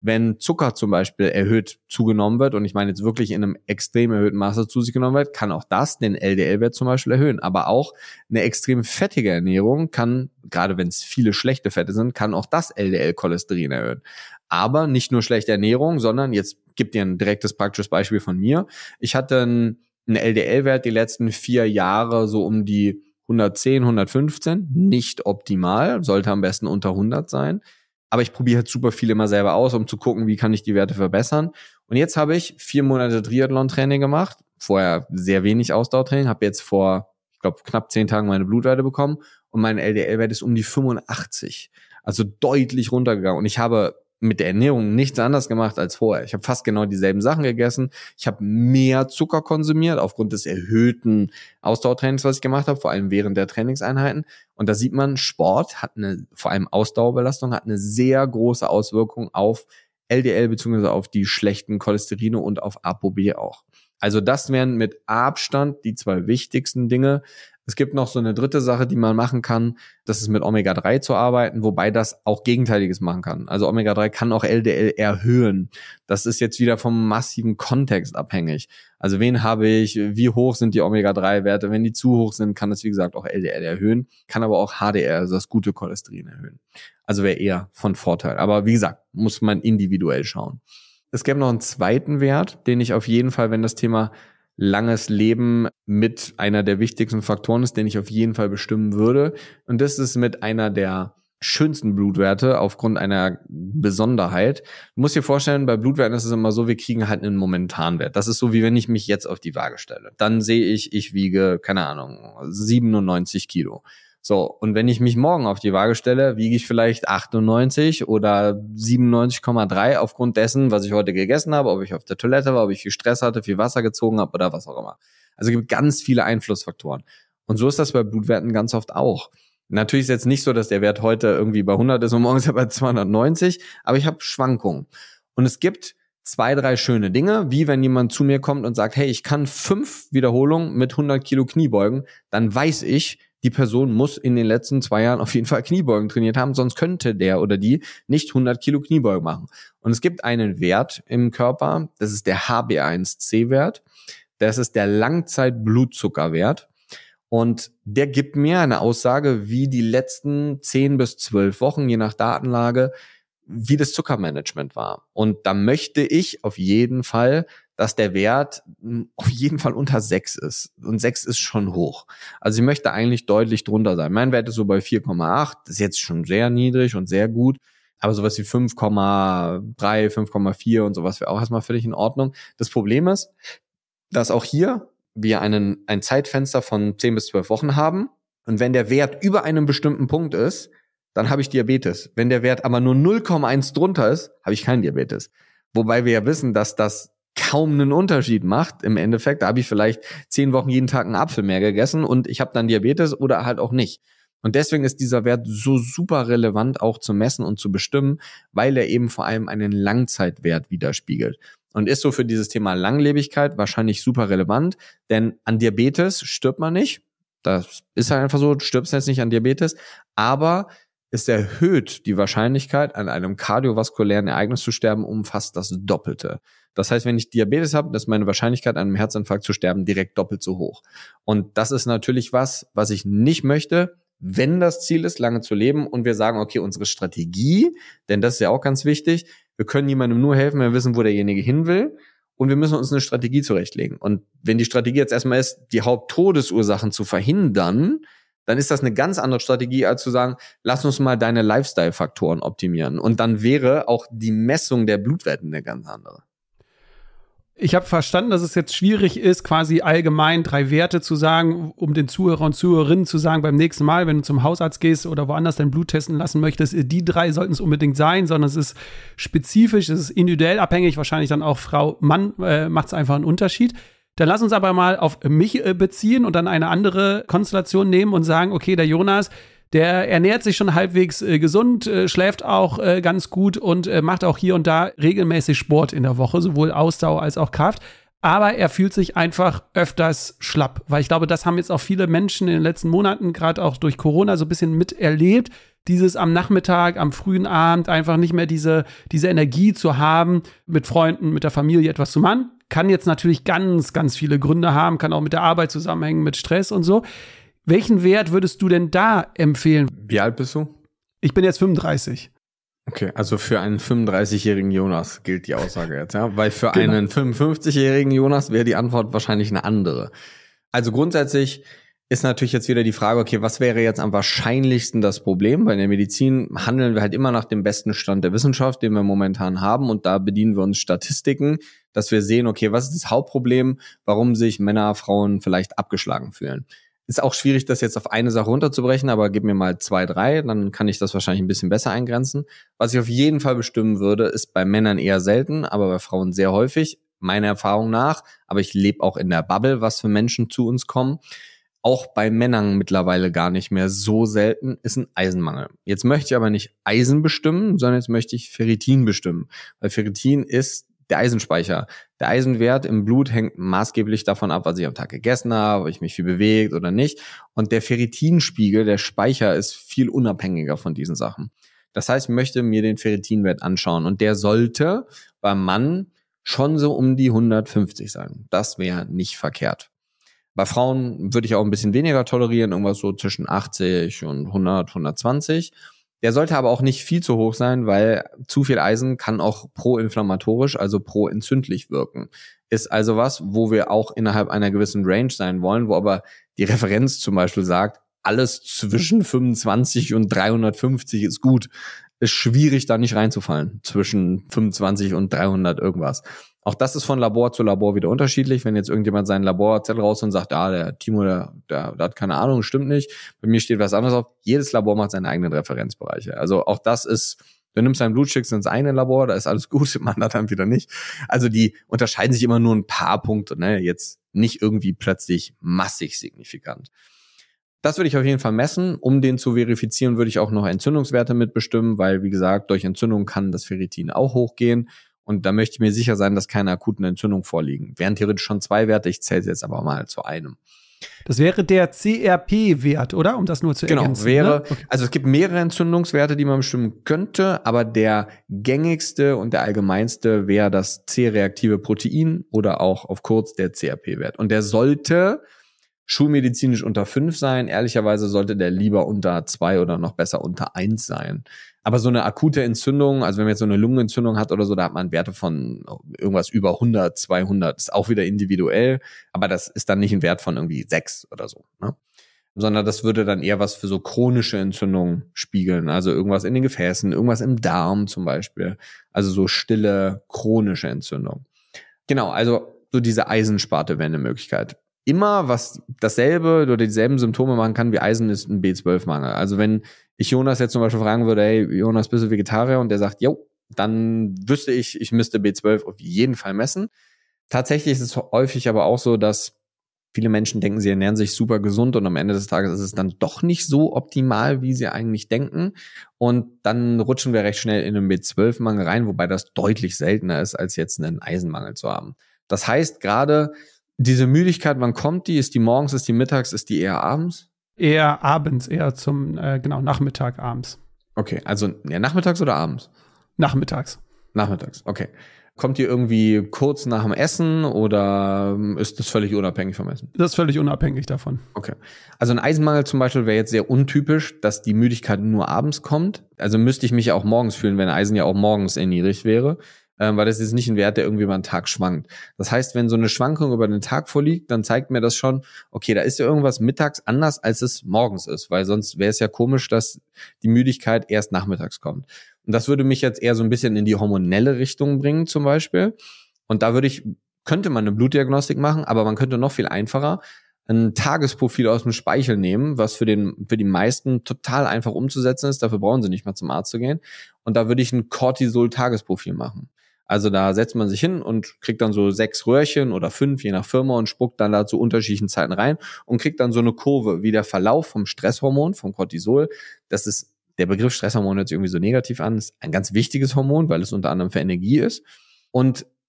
wenn Zucker zum Beispiel erhöht zugenommen wird, und ich meine jetzt wirklich in einem extrem erhöhten Maße zu sich genommen wird, kann auch das den LDL-Wert zum Beispiel erhöhen. Aber auch eine extrem fettige Ernährung kann, gerade wenn es viele schlechte Fette sind, kann auch das LDL-Cholesterin erhöhen. Aber nicht nur schlechte Ernährung, sondern jetzt gib dir ein direktes praktisches Beispiel von mir. Ich hatte einen LDL-Wert die letzten 4 Jahre so um die 110, 115, nicht optimal, sollte am besten unter 100 sein. Aber ich probiere halt super viel immer selber aus, um zu gucken, wie kann ich die Werte verbessern. Und jetzt habe ich 4 Monate Triathlon-Training gemacht, vorher sehr wenig Ausdauertraining, habe jetzt vor, ich glaube, knapp 10 Tagen meine Blutwerte bekommen und mein LDL-Wert ist um die 85. Also deutlich runtergegangen. Und ich habe mit der Ernährung nichts anderes gemacht als vorher. Ich habe fast genau dieselben Sachen gegessen. Ich habe mehr Zucker konsumiert aufgrund des erhöhten Ausdauertrainings, was ich gemacht habe, vor allem während der Trainingseinheiten. Und da sieht man, Sport hat vor allem Ausdauerbelastung, hat eine sehr große Auswirkung auf LDL bzw. auf die schlechten Cholesterine und auf ApoB auch. Also das wären mit Abstand die 2 wichtigsten Dinge. Es gibt noch so eine dritte Sache, die man machen kann, das ist mit Omega-3 zu arbeiten, wobei das auch Gegenteiliges machen kann. Also Omega-3 kann auch LDL erhöhen. Das ist jetzt wieder vom massiven Kontext abhängig. Also wen habe ich, wie hoch sind die Omega-3-Werte? Wenn die zu hoch sind, kann das wie gesagt auch LDL erhöhen, kann aber auch HDL, also das gute Cholesterin erhöhen. Also wäre eher von Vorteil. Aber wie gesagt, muss man individuell schauen. Es gäbe noch einen zweiten Wert, den ich auf jeden Fall, wenn das Thema langes Leben mit einer der wichtigsten Faktoren ist, den ich auf jeden Fall bestimmen würde. Und das ist mit einer der schönsten Blutwerte aufgrund einer Besonderheit. Du musst dir vorstellen, bei Blutwerten ist es immer so, wir kriegen halt einen Momentanwert. Das ist so, wie wenn ich mich jetzt auf die Waage stelle. Dann sehe ich wiege, keine Ahnung, 97 Kilo. So, und wenn ich mich morgen auf die Waage stelle, wiege ich vielleicht 98 oder 97,3 aufgrund dessen, was ich heute gegessen habe, ob ich auf der Toilette war, ob ich viel Stress hatte, viel Wasser gezogen habe oder was auch immer. Also es gibt ganz viele Einflussfaktoren. Und so ist das bei Blutwerten ganz oft auch. Natürlich ist jetzt nicht so, dass der Wert heute irgendwie bei 100 ist und morgen ist er bei 290, aber ich habe Schwankungen. Und es gibt 2, 3 schöne Dinge, wie wenn jemand zu mir kommt und sagt, hey, ich kann 5 Wiederholungen mit 100 Kilo Kniebeugen, dann weiß ich, die Person muss in den letzten 2 Jahren auf jeden Fall Kniebeugen trainiert haben, sonst könnte der oder die nicht 100 Kilo Kniebeugen machen. Und es gibt einen Wert im Körper, das ist der HbA1c-Wert, das ist der Langzeitblutzuckerwert und der gibt mir eine Aussage, wie die letzten 10 bis 12 Wochen, je nach Datenlage, wie das Zuckermanagement war. Und da möchte ich auf jeden Fall, dass der Wert auf jeden Fall unter 6 ist. Und 6 ist schon hoch. Also ich möchte eigentlich deutlich drunter sein. Mein Wert ist so bei 4,8. Das ist jetzt schon sehr niedrig und sehr gut. Aber sowas wie 5,3, 5,4 und sowas wäre auch erstmal völlig in Ordnung. Das Problem ist, dass auch hier wir ein Zeitfenster von 10 bis 12 Wochen haben. Und wenn der Wert über einem bestimmten Punkt ist, dann habe ich Diabetes. Wenn der Wert aber nur 0,1 drunter ist, habe ich keinen Diabetes. Wobei wir ja wissen, dass das kaum einen Unterschied macht im Endeffekt. Da habe ich vielleicht 10 Wochen jeden Tag einen Apfel mehr gegessen und ich habe dann Diabetes oder halt auch nicht. Und deswegen ist dieser Wert so super relevant auch zu messen und zu bestimmen, weil er eben vor allem einen Langzeitwert widerspiegelt. Und ist so für dieses Thema Langlebigkeit wahrscheinlich super relevant, denn an Diabetes stirbt man nicht. Das ist halt einfach so, du stirbst jetzt nicht an Diabetes, aber es erhöht die Wahrscheinlichkeit, an einem kardiovaskulären Ereignis zu sterben, um fast das Doppelte. Das heißt, wenn ich Diabetes habe, ist meine Wahrscheinlichkeit, an einem Herzinfarkt zu sterben, direkt doppelt so hoch. Und das ist natürlich was ich nicht möchte, wenn das Ziel ist, lange zu leben und wir sagen, okay, unsere Strategie, denn das ist ja auch ganz wichtig, wir können jemandem nur helfen, wenn wir wissen, wo derjenige hin will und wir müssen uns eine Strategie zurechtlegen. Und wenn die Strategie jetzt erstmal ist, die Haupttodesursachen zu verhindern, dann ist das eine ganz andere Strategie, als zu sagen, lass uns mal deine Lifestyle-Faktoren optimieren. Und dann wäre auch die Messung der Blutwerte eine ganz andere. Ich habe verstanden, dass es jetzt schwierig ist, quasi allgemein 3 Werte zu sagen, um den Zuhörer und Zuhörerinnen zu sagen, beim nächsten Mal, wenn du zum Hausarzt gehst oder woanders dein Blut testen lassen möchtest, die 3 sollten es unbedingt sein, sondern es ist spezifisch, es ist individuell abhängig, wahrscheinlich dann auch Frau, Mann, macht es einfach einen Unterschied. Dann lass uns aber mal auf mich beziehen und dann eine andere Konstellation nehmen und sagen, okay, der Jonas, der ernährt sich schon halbwegs gesund, schläft auch ganz gut und macht auch hier und da regelmäßig Sport in der Woche, sowohl Ausdauer als auch Kraft. aber er fühlt sich einfach öfters schlapp. Weil ich glaube, das haben jetzt auch viele Menschen in den letzten Monaten, gerade auch durch Corona, so ein bisschen miterlebt. Dieses am Nachmittag, am frühen Abend einfach nicht mehr diese Energie zu haben, mit Freunden, mit der Familie etwas zu machen. Kann jetzt natürlich ganz, ganz viele Gründe haben, kann auch mit der Arbeit zusammenhängen, mit Stress und so. Welchen Wert würdest du denn da empfehlen? Wie alt bist du? Ich bin jetzt 35. Okay, also für einen 35-jährigen Jonas gilt die Aussage jetzt, ja? Weil für einen 55-jährigen Jonas wäre die Antwort wahrscheinlich eine andere. Also grundsätzlich ist natürlich jetzt wieder die Frage, okay, was wäre jetzt am wahrscheinlichsten das Problem? Weil in der Medizin handeln wir halt immer nach dem besten Stand der Wissenschaft, den wir momentan haben, und da bedienen wir uns Statistiken, dass wir sehen, okay, was ist das Hauptproblem, warum sich Männer, Frauen vielleicht abgeschlagen fühlen. Ist auch schwierig, das jetzt auf eine Sache runterzubrechen, aber gib mir mal 2, 3, dann kann ich das wahrscheinlich ein bisschen besser eingrenzen. Was ich auf jeden Fall bestimmen würde, ist bei Männern eher selten, aber bei Frauen sehr häufig, meiner Erfahrung nach. Aber ich lebe auch in der Bubble, was für Menschen zu uns kommen. Auch bei Männern mittlerweile gar nicht mehr so selten, ist ein Eisenmangel. Jetzt möchte ich aber nicht Eisen bestimmen, sondern jetzt möchte ich Ferritin bestimmen. Weil Ferritin ist der Eisenspeicher. Der Eisenwert im Blut hängt maßgeblich davon ab, was ich am Tag gegessen habe, ob ich mich viel bewegt oder nicht. Und der Ferritinspiegel, der Speicher, ist viel unabhängiger von diesen Sachen. Das heißt, ich möchte mir den Ferritinwert anschauen. Und der sollte beim Mann schon so um die 150 sein. Das wäre nicht verkehrt. Bei Frauen würde ich auch ein bisschen weniger tolerieren, irgendwas so zwischen 80 und 100, 120. Der sollte aber auch nicht viel zu hoch sein, weil zu viel Eisen kann auch proinflammatorisch, also proentzündlich wirken. Ist also was, wo wir auch innerhalb einer gewissen Range sein wollen, wo aber die Referenz zum Beispiel sagt, alles zwischen 25 und 350 ist gut. Ist schwierig, da nicht reinzufallen, zwischen 25 und 300 irgendwas. Auch das ist von Labor zu Labor wieder unterschiedlich. Wenn jetzt irgendjemand seinen Laborzettel raus und sagt, der Timo, der hat keine Ahnung, stimmt nicht. Bei mir steht was anderes auf. Jedes Labor macht seine eigenen Referenzbereiche. Also auch das ist, du nimmst dein Blut, schickst ins eine Labor, da ist alles gut, im anderen dann wieder nicht. Also die unterscheiden sich immer nur ein paar Punkte, ne? Jetzt nicht irgendwie plötzlich massig signifikant. Das würde ich auf jeden Fall messen. Um den zu verifizieren, würde ich auch noch Entzündungswerte mitbestimmen, weil, wie gesagt, durch Entzündung kann das Ferritin auch hochgehen. Und da möchte ich mir sicher sein, dass keine akuten Entzündungen vorliegen. Wären theoretisch schon 2 Werte, ich zähle jetzt aber mal zu einem. Das wäre der CRP-Wert, oder? Um das nur zu ergänzen. Genau, wäre, ne? Okay. Also es gibt mehrere Entzündungswerte, die man bestimmen könnte, aber der gängigste und der allgemeinste wäre das C-reaktive Protein oder auch auf kurz der CRP-Wert. Und der sollte schulmedizinisch unter 5 sein. Ehrlicherweise sollte der lieber unter 2 oder noch besser unter 1 sein. Aber so eine akute Entzündung, also wenn man jetzt so eine Lungenentzündung hat oder so, da hat man Werte von irgendwas über 100, 200, ist auch wieder individuell, aber das ist dann nicht ein Wert von irgendwie 6 oder so, ne? Sondern das würde dann eher was für so chronische Entzündungen spiegeln, also irgendwas in den Gefäßen, irgendwas im Darm zum Beispiel, also so stille, chronische Entzündung. Genau, also so diese Eisensparte wäre eine Möglichkeit. Immer was dasselbe oder dieselben Symptome machen kann wie Eisen, ist ein B12-Mangel. Also wenn ich Jonas jetzt zum Beispiel fragen würde, hey Jonas, bist du Vegetarier? Und der sagt, jo, dann wüsste ich müsste B12 auf jeden Fall messen. Tatsächlich ist es häufig aber auch so, dass viele Menschen denken, sie ernähren sich super gesund und am Ende des Tages ist es dann doch nicht so optimal, wie sie eigentlich denken. Und dann rutschen wir recht schnell in einen B12-Mangel rein, wobei das deutlich seltener ist, als jetzt einen Eisenmangel zu haben. Das heißt, gerade diese Müdigkeit, wann kommt die? Ist die morgens, ist die mittags, ist die eher abends? Eher abends, eher zum, Nachmittag, abends. Okay, also ja, nachmittags oder abends? Nachmittags. Nachmittags, okay. Kommt die irgendwie kurz nach dem Essen oder ist das völlig unabhängig vom Essen? Das ist völlig unabhängig davon. Okay. Also ein Eisenmangel zum Beispiel wäre jetzt sehr untypisch, dass die Müdigkeit nur abends kommt. Also müsste ich mich ja auch morgens fühlen, wenn Eisen ja auch morgens erniedrigt wäre. Weil das ist nicht ein Wert, der irgendwie über den Tag schwankt. Das heißt, wenn so eine Schwankung über den Tag vorliegt, dann zeigt mir das schon, okay, da ist ja irgendwas mittags anders, als es morgens ist, weil sonst wäre es ja komisch, dass die Müdigkeit erst nachmittags kommt. Und das würde mich jetzt eher so ein bisschen in die hormonelle Richtung bringen zum Beispiel. Und da könnte man eine Blutdiagnostik machen, aber man könnte noch viel einfacher ein Tagesprofil aus dem Speichel nehmen, was für die meisten total einfach umzusetzen ist. Dafür brauchen sie nicht mal zum Arzt zu gehen. Und da würde ich ein Cortisol-Tagesprofil machen. Also da setzt man sich hin und kriegt dann so 6 Röhrchen oder 5, je nach Firma, und spuckt dann da zu unterschiedlichen Zeiten rein und kriegt dann so eine Kurve, wie der Verlauf vom Stresshormon, vom Cortisol. Das ist, der Begriff Stresshormon hört sich irgendwie so negativ an, ist ein ganz wichtiges Hormon, weil es unter anderem für Energie ist. Und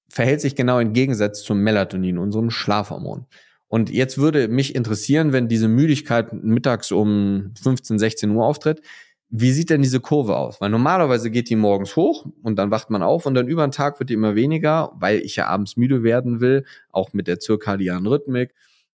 verhält sich genau im Gegensatz zum Melatonin, unserem Schlafhormon. Und jetzt würde mich interessieren, wenn diese Müdigkeit mittags um 15, 16 Uhr auftritt, wie sieht denn diese Kurve aus? Weil normalerweise geht die morgens hoch und dann wacht man auf und dann über den Tag wird die immer weniger, weil ich ja abends müde werden will, auch mit der zirkadianen Rhythmik.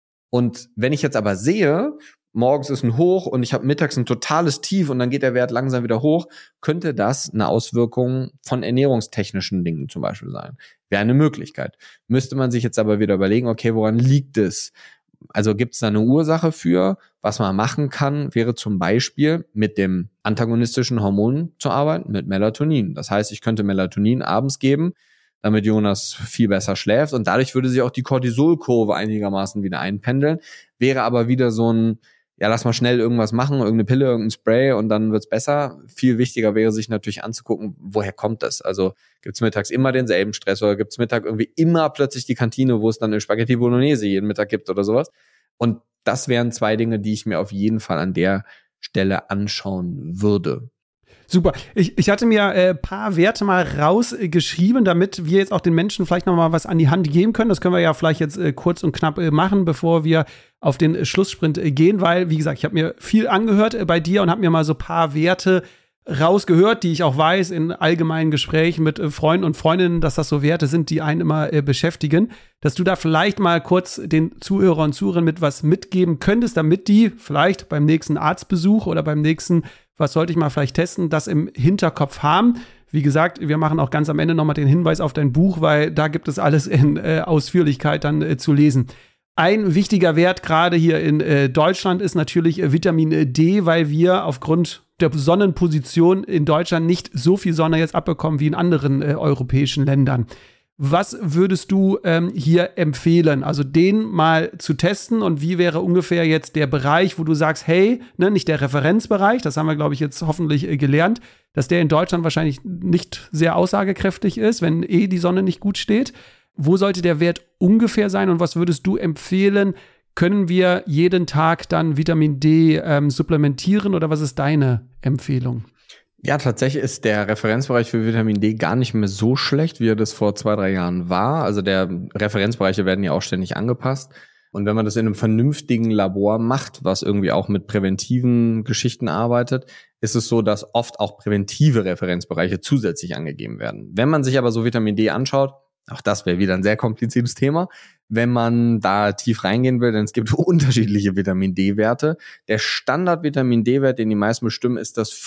Und wenn ich jetzt aber sehe, morgens ist ein Hoch und ich habe mittags ein totales Tief und dann geht der Wert langsam wieder hoch, könnte das eine Auswirkung von ernährungstechnischen Dingen zum Beispiel sein. Wäre eine Möglichkeit. Müsste man sich jetzt aber wieder überlegen, okay, woran liegt es? Also gibt es da eine Ursache für? Was man machen kann, wäre zum Beispiel mit dem antagonistischen Hormon zu arbeiten, mit Melatonin. Das heißt, ich könnte Melatonin abends geben, damit Jonas viel besser schläft und dadurch würde sich auch die Cortisolkurve einigermaßen wieder einpendeln. Wäre aber wieder so ein, ja, lass mal schnell irgendwas machen, irgendeine Pille, irgendein Spray und dann wird's besser. Viel wichtiger wäre sich natürlich anzugucken, woher kommt das? Also gibt's mittags immer denselben Stress oder gibt's Mittag irgendwie immer plötzlich die Kantine, wo es dann eine Spaghetti Bolognese jeden Mittag gibt oder sowas? Und das wären 2 Dinge, die ich mir auf jeden Fall an der Stelle anschauen würde. Super. Ich hatte mir paar Werte mal rausgeschrieben, damit wir jetzt auch den Menschen vielleicht noch mal was an die Hand geben können. Das können wir ja vielleicht jetzt kurz und knapp machen, bevor wir auf den Schlusssprint gehen, weil, wie gesagt, ich habe mir viel angehört bei dir und habe mir mal so paar Werte rausgehört, die ich auch weiß in allgemeinen Gesprächen mit Freunden und Freundinnen, dass das so Werte sind, die einen immer beschäftigen, dass du da vielleicht mal kurz den Zuhörer und Zuhörern mit was mitgeben könntest, damit die vielleicht beim nächsten Arztbesuch oder beim nächsten, was sollte ich mal vielleicht testen, das im Hinterkopf haben. Wie gesagt, wir machen auch ganz am Ende nochmal den Hinweis auf dein Buch, weil da gibt es alles in Ausführlichkeit dann zu lesen. Ein wichtiger Wert gerade hier in Deutschland ist natürlich Vitamin D, weil wir aufgrund der Sonnenposition in Deutschland nicht so viel Sonne jetzt abbekommen wie in anderen europäischen Ländern. Was würdest du hier empfehlen? Also den mal zu testen und wie wäre ungefähr jetzt der Bereich, wo du sagst, hey, ne, nicht der Referenzbereich, das haben wir, glaube ich, jetzt hoffentlich gelernt, dass der in Deutschland wahrscheinlich nicht sehr aussagekräftig ist, wenn die Sonne nicht gut steht. Wo sollte der Wert ungefähr sein und was würdest du empfehlen? Können wir jeden Tag dann Vitamin D supplementieren oder was ist deine Empfehlung? Ja, tatsächlich ist der Referenzbereich für Vitamin D gar nicht mehr so schlecht, wie er das vor 2, 3 Jahren war. Also der Referenzbereiche werden ja auch ständig angepasst. Und wenn man das in einem vernünftigen Labor macht, was irgendwie auch mit präventiven Geschichten arbeitet, ist es so, dass oft auch präventive Referenzbereiche zusätzlich angegeben werden. Wenn man sich aber so Vitamin D anschaut, auch das wäre wieder ein sehr kompliziertes Thema, wenn man da tief reingehen will, denn es gibt unterschiedliche Vitamin-D-Werte. Der Standard-Vitamin-D-Wert, den die meisten bestimmen, ist das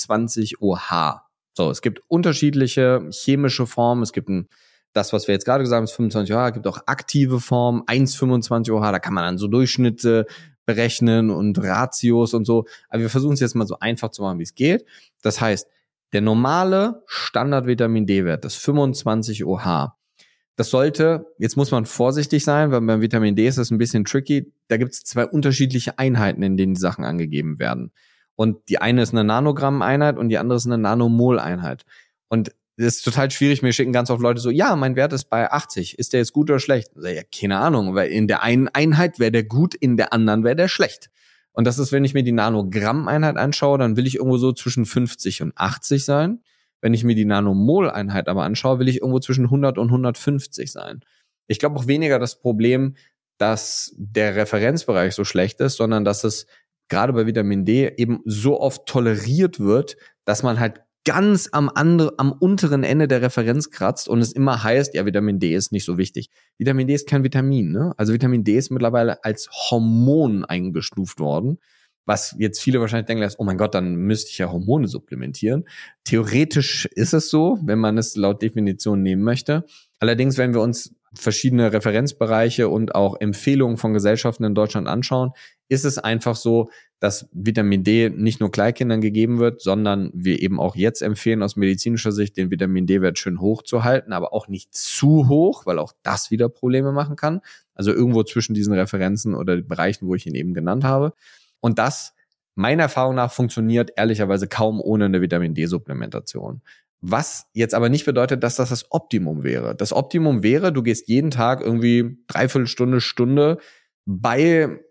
25 OH. So, es gibt unterschiedliche chemische Formen. Es gibt das, was wir jetzt gerade gesagt haben, ist 25 OH. Es gibt auch aktive Formen, 1,25 OH. Da kann man dann so Durchschnitte berechnen und Ratios und so. Aber wir versuchen es jetzt mal so einfach zu machen, wie es geht. Das heißt, der normale Standard-Vitamin-D-Wert, das 25 OH, das sollte, jetzt muss man vorsichtig sein, weil beim Vitamin D ist das ein bisschen tricky. Da gibt es 2 unterschiedliche Einheiten, in denen die Sachen angegeben werden. Und die eine ist eine Nanogramm-Einheit und die andere ist eine Nanomol-Einheit. Und es ist total schwierig, mir schicken ganz oft Leute so, ja, mein Wert ist bei 80. Ist der jetzt gut oder schlecht? Ja, keine Ahnung, weil in der einen Einheit wäre der gut, in der anderen wäre der schlecht. Und das ist, wenn ich mir die Nanogramm-Einheit anschaue, dann will ich irgendwo so zwischen 50 und 80 sein. Wenn ich mir die Nanomol-Einheit aber anschaue, will ich irgendwo zwischen 100 und 150 sein. Ich glaube auch weniger das Problem, dass der Referenzbereich so schlecht ist, sondern dass es gerade bei Vitamin D eben so oft toleriert wird, dass man halt ganz am unteren Ende der Referenz kratzt und es immer heißt, ja, Vitamin D ist nicht so wichtig. Vitamin D ist kein Vitamin, ne? Also Vitamin D ist mittlerweile als Hormon eingestuft worden. Was jetzt viele wahrscheinlich denken, oh mein Gott, dann müsste ich ja Hormone supplementieren. Theoretisch ist es so, wenn man es laut Definition nehmen möchte. Allerdings, wenn wir uns verschiedene Referenzbereiche und auch Empfehlungen von Gesellschaften in Deutschland anschauen, ist es einfach so, dass Vitamin D nicht nur Kleinkindern gegeben wird, sondern wir eben auch jetzt empfehlen, aus medizinischer Sicht den Vitamin D-Wert schön hoch zu halten, aber auch nicht zu hoch, weil auch das wieder Probleme machen kann. Also irgendwo zwischen diesen Referenzen oder Bereichen, wo ich ihn eben genannt habe. Und das, meiner Erfahrung nach, funktioniert ehrlicherweise kaum ohne eine Vitamin-D-Supplementation. Was jetzt aber nicht bedeutet, dass das Optimum wäre. Das Optimum wäre, du gehst jeden Tag irgendwie 3/4 Stunde bei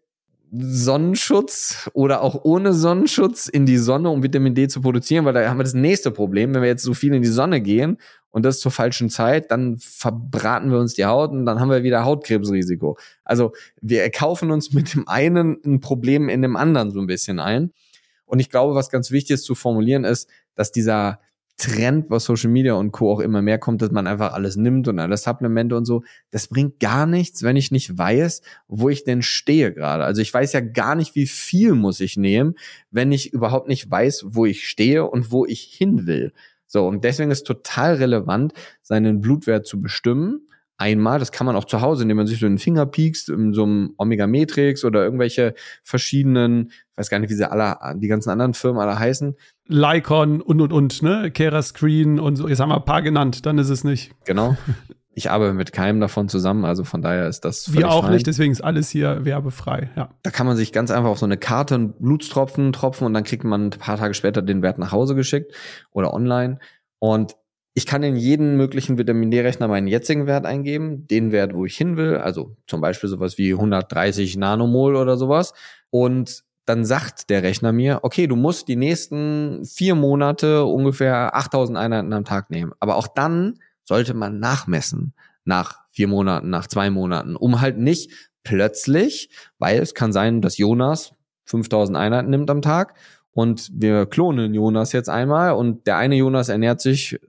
Sonnenschutz oder auch ohne Sonnenschutz in die Sonne, um Vitamin D zu produzieren, weil da haben wir das nächste Problem. Wenn wir jetzt so viel in die Sonne gehen und das zur falschen Zeit, dann verbraten wir uns die Haut und dann haben wir wieder Hautkrebsrisiko. Also wir erkaufen uns mit dem einen ein Problem in dem anderen so ein bisschen ein. Und ich glaube, was ganz wichtig ist zu formulieren ist, dass dieser Trend, was Social Media und Co. auch immer mehr kommt, dass man einfach alles nimmt und alles Supplemente und so, das bringt gar nichts, wenn ich nicht weiß, wo ich denn stehe gerade. Also ich weiß ja gar nicht, wie viel muss ich nehmen, wenn ich überhaupt nicht weiß, wo ich stehe und wo ich hin will. So, und deswegen ist total relevant, seinen Blutwert zu bestimmen. Einmal, das kann man auch zu Hause, indem man sich so den Finger piekst, in so einem Omega-Matrix oder irgendwelche verschiedenen, ich weiß gar nicht, wie sie alle, die ganzen anderen Firmen alle heißen. Lycon und, ne? Kerascreen und so. Jetzt haben wir ein paar genannt, dann ist es nicht. Genau. Ich arbeite mit keinem davon zusammen, also von daher ist das völlig Wir auch fein. nicht, deswegen ist alles hier werbefrei, ja. Da kann man sich ganz einfach auf so eine Karte einen Blutstropfen tropfen und dann kriegt man ein paar Tage später den Wert nach Hause geschickt oder online. Und ich kann in jeden möglichen Vitamin D-Rechner meinen jetzigen Wert eingeben, den Wert, wo ich hin will, also zum Beispiel sowas wie 130 Nanomol oder sowas. Und dann sagt der Rechner mir, okay, du musst die nächsten 4 Monate ungefähr 8000 Einheiten am Tag nehmen. Aber auch dann sollte man nachmessen, nach 4 Monaten, nach 2 Monaten, um halt nicht plötzlich, weil es kann sein, dass Jonas 5000 Einheiten nimmt am Tag und wir klonen Jonas jetzt einmal und der eine Jonas ernährt sich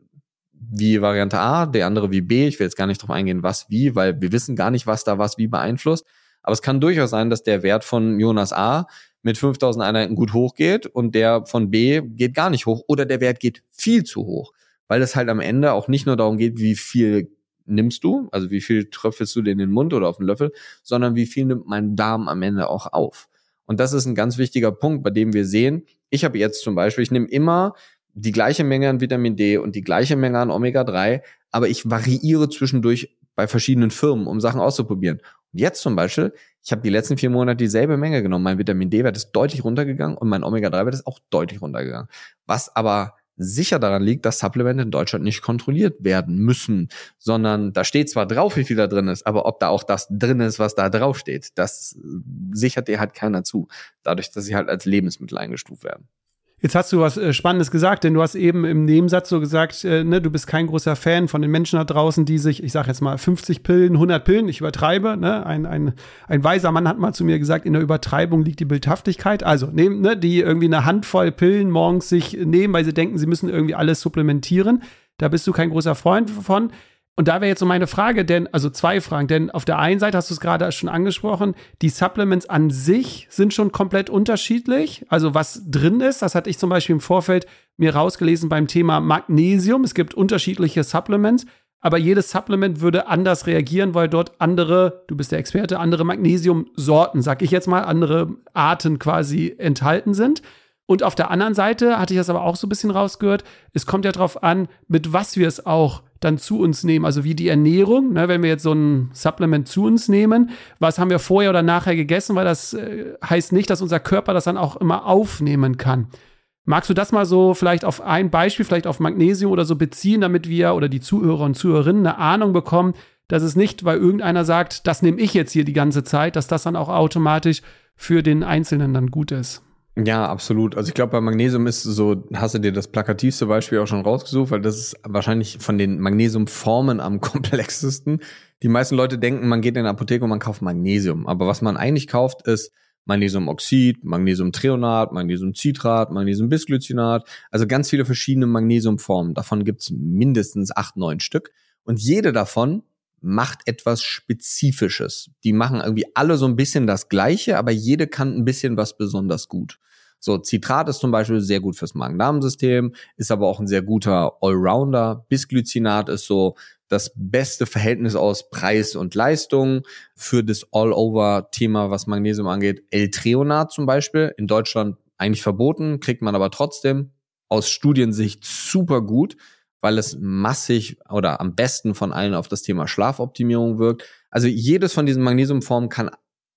wie Variante A, der andere wie B. Ich will jetzt gar nicht drauf eingehen, was wie, weil wir wissen gar nicht, was da was wie beeinflusst. Aber es kann durchaus sein, dass der Wert von Jonas A mit 5000 Einheiten gut hochgeht und der von B geht gar nicht hoch oder der Wert geht viel zu hoch, weil es halt am Ende auch nicht nur darum geht, wie viel nimmst du, also wie viel tröpfelst du dir in den Mund oder auf den Löffel, sondern wie viel nimmt mein Darm am Ende auch auf. Und das ist ein ganz wichtiger Punkt, bei dem wir sehen, ich habe jetzt zum Beispiel, ich nehme immer die gleiche Menge an Vitamin D und die gleiche Menge an Omega-3, aber ich variiere zwischendurch bei verschiedenen Firmen, um Sachen auszuprobieren. Und jetzt zum Beispiel, ich habe die letzten 4 Monate dieselbe Menge genommen. Mein Vitamin D-Wert ist deutlich runtergegangen und mein Omega-3-Wert ist auch deutlich runtergegangen. Was aber sicher daran liegt, dass Supplemente in Deutschland nicht kontrolliert werden müssen, sondern da steht zwar drauf, wie viel da drin ist, aber ob da auch das drin ist, was da drauf steht, das sichert dir halt keiner zu, dadurch, dass sie halt als Lebensmittel eingestuft werden. Jetzt hast du was Spannendes gesagt, denn du hast eben im Nebensatz so gesagt, ne, du bist kein großer Fan von den Menschen da draußen, die sich, ich sag jetzt mal 50 Pillen, 100 Pillen, ich übertreibe, ne, ein weiser Mann hat mal zu mir gesagt, in der Übertreibung liegt die Bildhaftigkeit, also ne, die irgendwie eine Handvoll Pillen morgens sich nehmen, weil sie denken, sie müssen irgendwie alles supplementieren, da bist du kein großer Freund von. Und da wäre jetzt so meine Frage, also 2 Fragen, denn auf der einen Seite hast du es gerade schon angesprochen, die Supplements an sich sind schon komplett unterschiedlich, also was drin ist, das hatte ich zum Beispiel im Vorfeld mir rausgelesen beim Thema Magnesium, es gibt unterschiedliche Supplements, aber jedes Supplement würde anders reagieren, weil dort andere, du bist der Experte, andere Magnesiumsorten, sag ich jetzt mal, andere Arten quasi enthalten sind. Und auf der anderen Seite hatte ich das aber auch so ein bisschen rausgehört, es kommt ja drauf an, mit was wir es auch dann zu uns nehmen, also wie die Ernährung, ne, wenn wir jetzt so ein Supplement zu uns nehmen, was haben wir vorher oder nachher gegessen, weil das heißt nicht, dass unser Körper das dann auch immer aufnehmen kann. Magst du das mal so vielleicht auf ein Beispiel, vielleicht auf Magnesium oder so beziehen, damit wir oder die Zuhörer und Zuhörerinnen eine Ahnung bekommen, dass es nicht, weil irgendeiner sagt, das nehme ich jetzt hier die ganze Zeit, dass das dann auch automatisch für den Einzelnen dann gut ist? Ja, absolut. Also ich glaube, bei Magnesium ist so, hast du dir das plakativste Beispiel auch schon rausgesucht, weil das ist wahrscheinlich von den Magnesiumformen am komplexesten. Die meisten Leute denken, man geht in die Apotheke und man kauft Magnesium. Aber was man eigentlich kauft, ist Magnesiumoxid, Magnesiumthreonat, Magnesiumcitrat, Magnesiumbisglycinat. Also ganz viele verschiedene Magnesiumformen. Davon gibt's mindestens 8, 9 Stück. Und jede davon macht etwas Spezifisches. Die machen irgendwie alle so ein bisschen das Gleiche, aber jede kann ein bisschen was besonders gut. So, Citrat ist zum Beispiel sehr gut fürs Magen-Darm-System, ist aber auch ein sehr guter Allrounder. Bisglycinat ist so das beste Verhältnis aus Preis und Leistung für das All-Over-Thema, was Magnesium angeht. L-Treonat zum Beispiel, in Deutschland eigentlich verboten, kriegt man aber trotzdem aus Studiensicht super gut, weil es massig oder am besten von allen auf das Thema Schlafoptimierung wirkt. Also jedes von diesen Magnesiumformen kann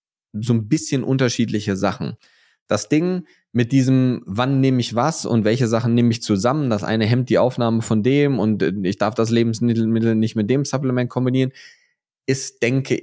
so ein bisschen unterschiedliche Sachen. Das Ding mit diesem, wann nehme ich was und welche Sachen nehme ich zusammen, das eine hemmt die Aufnahme von dem und ich darf das Lebensmittel nicht mit dem Supplement kombinieren, ist, denke ich,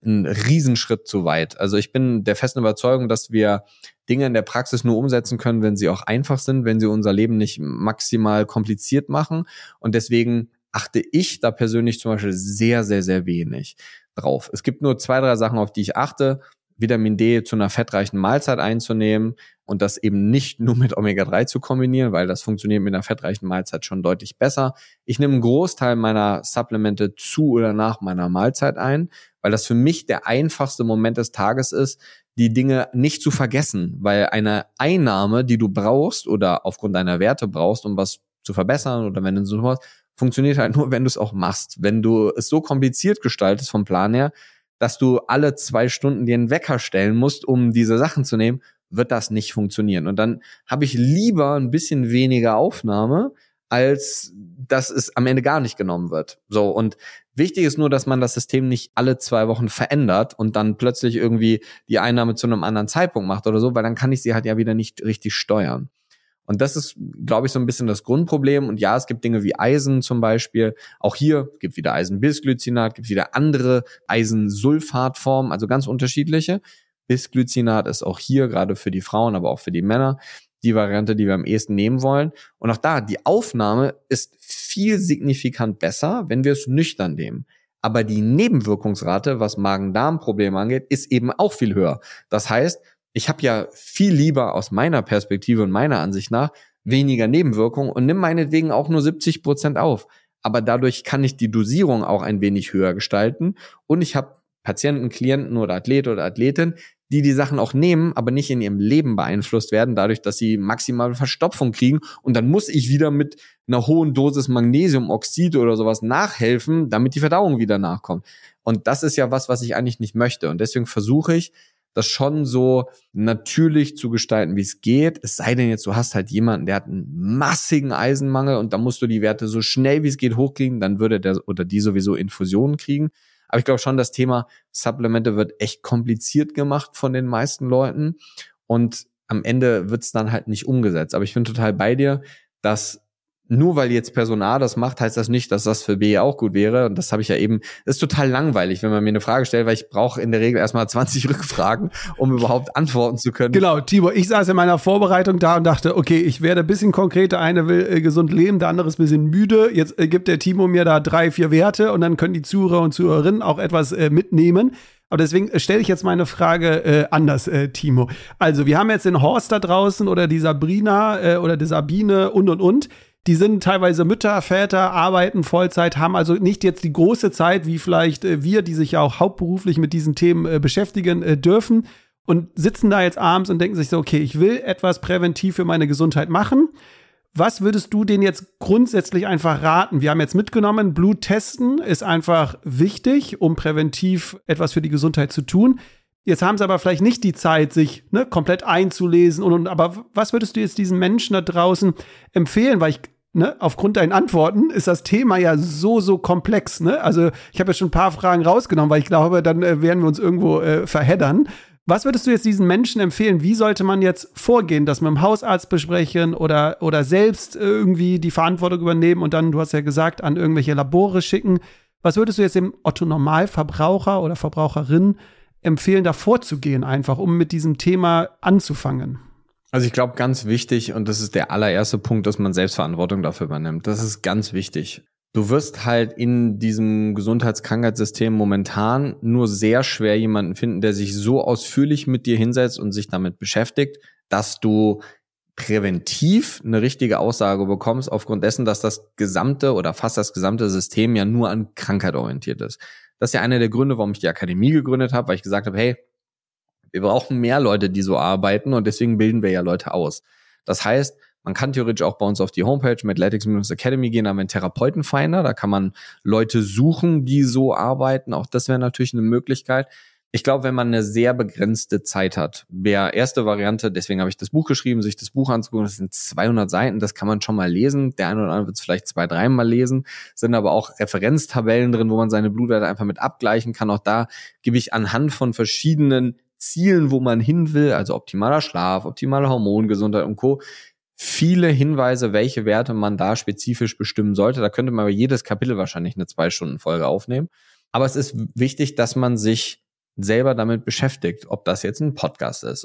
ein Riesenschritt zu weit. Also ich bin der festen Überzeugung, dass wir Dinge in der Praxis nur umsetzen können, wenn sie auch einfach sind, wenn sie unser Leben nicht maximal kompliziert machen. Und deswegen achte ich da persönlich zum Beispiel sehr, sehr, sehr wenig drauf. Es gibt nur 2, 3 Sachen, auf die ich achte. Vitamin D zu einer fettreichen Mahlzeit einzunehmen und das eben nicht nur mit Omega-3 zu kombinieren, weil das funktioniert mit einer fettreichen Mahlzeit schon deutlich besser. Ich nehme einen Großteil meiner Supplemente zu oder nach meiner Mahlzeit ein, weil das für mich der einfachste Moment des Tages ist, die Dinge nicht zu vergessen, weil eine Einnahme, die du brauchst oder aufgrund deiner Werte brauchst, um was zu verbessern oder wenn du so was, funktioniert halt nur, wenn du es auch machst. Wenn du es so kompliziert gestaltest vom Plan her, dass du alle 2 Stunden dir einen Wecker stellen musst, um diese Sachen zu nehmen, wird das nicht funktionieren. Und dann habe ich lieber ein bisschen weniger Aufnahme, als dass es am Ende gar nicht genommen wird. So, und wichtig ist nur, dass man das System nicht alle 2 Wochen verändert und dann plötzlich irgendwie die Einnahme zu einem anderen Zeitpunkt macht oder so, weil dann kann ich sie halt ja wieder nicht richtig steuern. Und das ist, glaube ich, so ein bisschen das Grundproblem. Und ja, es gibt Dinge wie Eisen zum Beispiel. Auch hier gibt wieder Eisenbisglycinat, gibt wieder andere Eisensulfatformen, also ganz unterschiedliche. Bisglycinat ist auch hier gerade für die Frauen, aber auch für die Männer die Variante, die wir am ehesten nehmen wollen. Und auch da, die Aufnahme ist viel signifikant besser, wenn wir es nüchtern nehmen. Aber die Nebenwirkungsrate, was Magen-Darm-Probleme angeht, ist eben auch viel höher. Das heißt, ich habe ja viel lieber aus meiner Perspektive und meiner Ansicht nach weniger Nebenwirkungen und nimm meinetwegen auch nur 70% auf. Aber dadurch kann ich die Dosierung auch ein wenig höher gestalten und ich habe Patienten, Klienten oder Athlet oder Athletin, die Sachen auch nehmen, aber nicht in ihrem Leben beeinflusst werden, dadurch, dass sie maximale Verstopfung kriegen und dann muss ich wieder mit einer hohen Dosis Magnesiumoxid oder sowas nachhelfen, damit die Verdauung wieder nachkommt. Und das ist ja was ich eigentlich nicht möchte und deswegen versuche ich, das schon so natürlich zu gestalten, wie es geht. Es sei denn jetzt, du hast halt jemanden, der hat einen massigen Eisenmangel und da musst du die Werte so schnell wie es geht hochkriegen, dann würde der oder die sowieso Infusionen kriegen. Aber ich glaube schon, das Thema Supplemente wird echt kompliziert gemacht von den meisten Leuten und am Ende wird es dann halt nicht umgesetzt. Aber ich bin total bei dir, dass nur weil jetzt Person A das macht, heißt das nicht, dass das für B auch gut wäre. Und das habe ich ja eben, das ist total langweilig, wenn man mir eine Frage stellt, weil ich brauche in der Regel erstmal 20 Rückfragen, um überhaupt antworten zu können. Genau, Tibor, ich saß in meiner Vorbereitung da und dachte, okay, ich werde ein bisschen konkreter. Eine will gesund leben, der andere ist ein bisschen müde. Jetzt gibt der Timo mir da 3, 4 Werte und dann können die Zuhörer und Zuhörerinnen auch etwas mitnehmen. Aber deswegen stelle ich jetzt meine Frage anders, Timo. Also, wir haben jetzt den Horst da draußen oder die Sabrina oder die Sabine und. Die sind teilweise Mütter, Väter, arbeiten Vollzeit, haben also nicht jetzt die große Zeit, wie vielleicht wir, die sich ja auch hauptberuflich mit diesen Themen beschäftigen dürfen und sitzen da jetzt abends und denken sich so, okay, ich will etwas präventiv für meine Gesundheit machen. Was würdest du denen jetzt grundsätzlich einfach raten? Wir haben jetzt mitgenommen, Blut testen ist einfach wichtig, um präventiv etwas für die Gesundheit zu tun. Jetzt haben sie aber vielleicht nicht die Zeit, sich komplett einzulesen. Aber was würdest du jetzt diesen Menschen da draußen empfehlen? Weil aufgrund deinen Antworten ist das Thema ja so komplex. Also ich habe jetzt schon ein paar Fragen rausgenommen, weil ich glaube, dann werden wir uns irgendwo verheddern. Was würdest du jetzt diesen Menschen empfehlen? Wie sollte man jetzt vorgehen, das mit dem Hausarzt besprechen oder selbst irgendwie die Verantwortung übernehmen und dann, du hast ja gesagt, an irgendwelche Labore schicken? Was würdest du jetzt dem Otto-Normalverbraucher oder Verbraucherin empfehlen, da vorzugehen einfach, um mit diesem Thema anzufangen? Also ich glaube, ganz wichtig, und das ist der allererste Punkt, dass man Selbstverantwortung dafür übernimmt. Das ist ganz wichtig. Du wirst halt in diesem Gesundheitskrankheitssystem momentan nur sehr schwer jemanden finden, der sich so ausführlich mit dir hinsetzt und sich damit beschäftigt, dass du präventiv eine richtige Aussage bekommst, aufgrund dessen, dass das gesamte oder fast das gesamte System ja nur an Krankheit orientiert ist. Das ist ja einer der Gründe, warum ich die Akademie gegründet habe, weil ich gesagt habe, hey, wir brauchen mehr Leute, die so arbeiten und deswegen bilden wir ja Leute aus. Das heißt, man kann theoretisch auch bei uns auf die Homepage Medletics-Academy gehen, da haben wir einen Therapeutenfinder, da kann man Leute suchen, die so arbeiten. Auch das wäre natürlich eine Möglichkeit. Ich glaube, wenn man eine sehr begrenzte Zeit hat, wäre erste Variante, deswegen habe ich das Buch geschrieben, sich das Buch anzugucken, das sind 200 Seiten, das kann man schon mal lesen. Der eine oder andere wird es vielleicht 2, 3 Mal lesen, sind aber auch Referenztabellen drin, wo man seine Blutwerte einfach mit abgleichen kann. Auch da gebe ich anhand von verschiedenen Zielen, wo man hin will, also optimaler Schlaf, optimale Hormongesundheit und Co., viele Hinweise, welche Werte man da spezifisch bestimmen sollte. Da könnte man bei jedes Kapitel wahrscheinlich eine 2-Stunden-Folge aufnehmen. Aber es ist wichtig, dass man sich selber damit beschäftigt, ob das jetzt ein Podcast ist,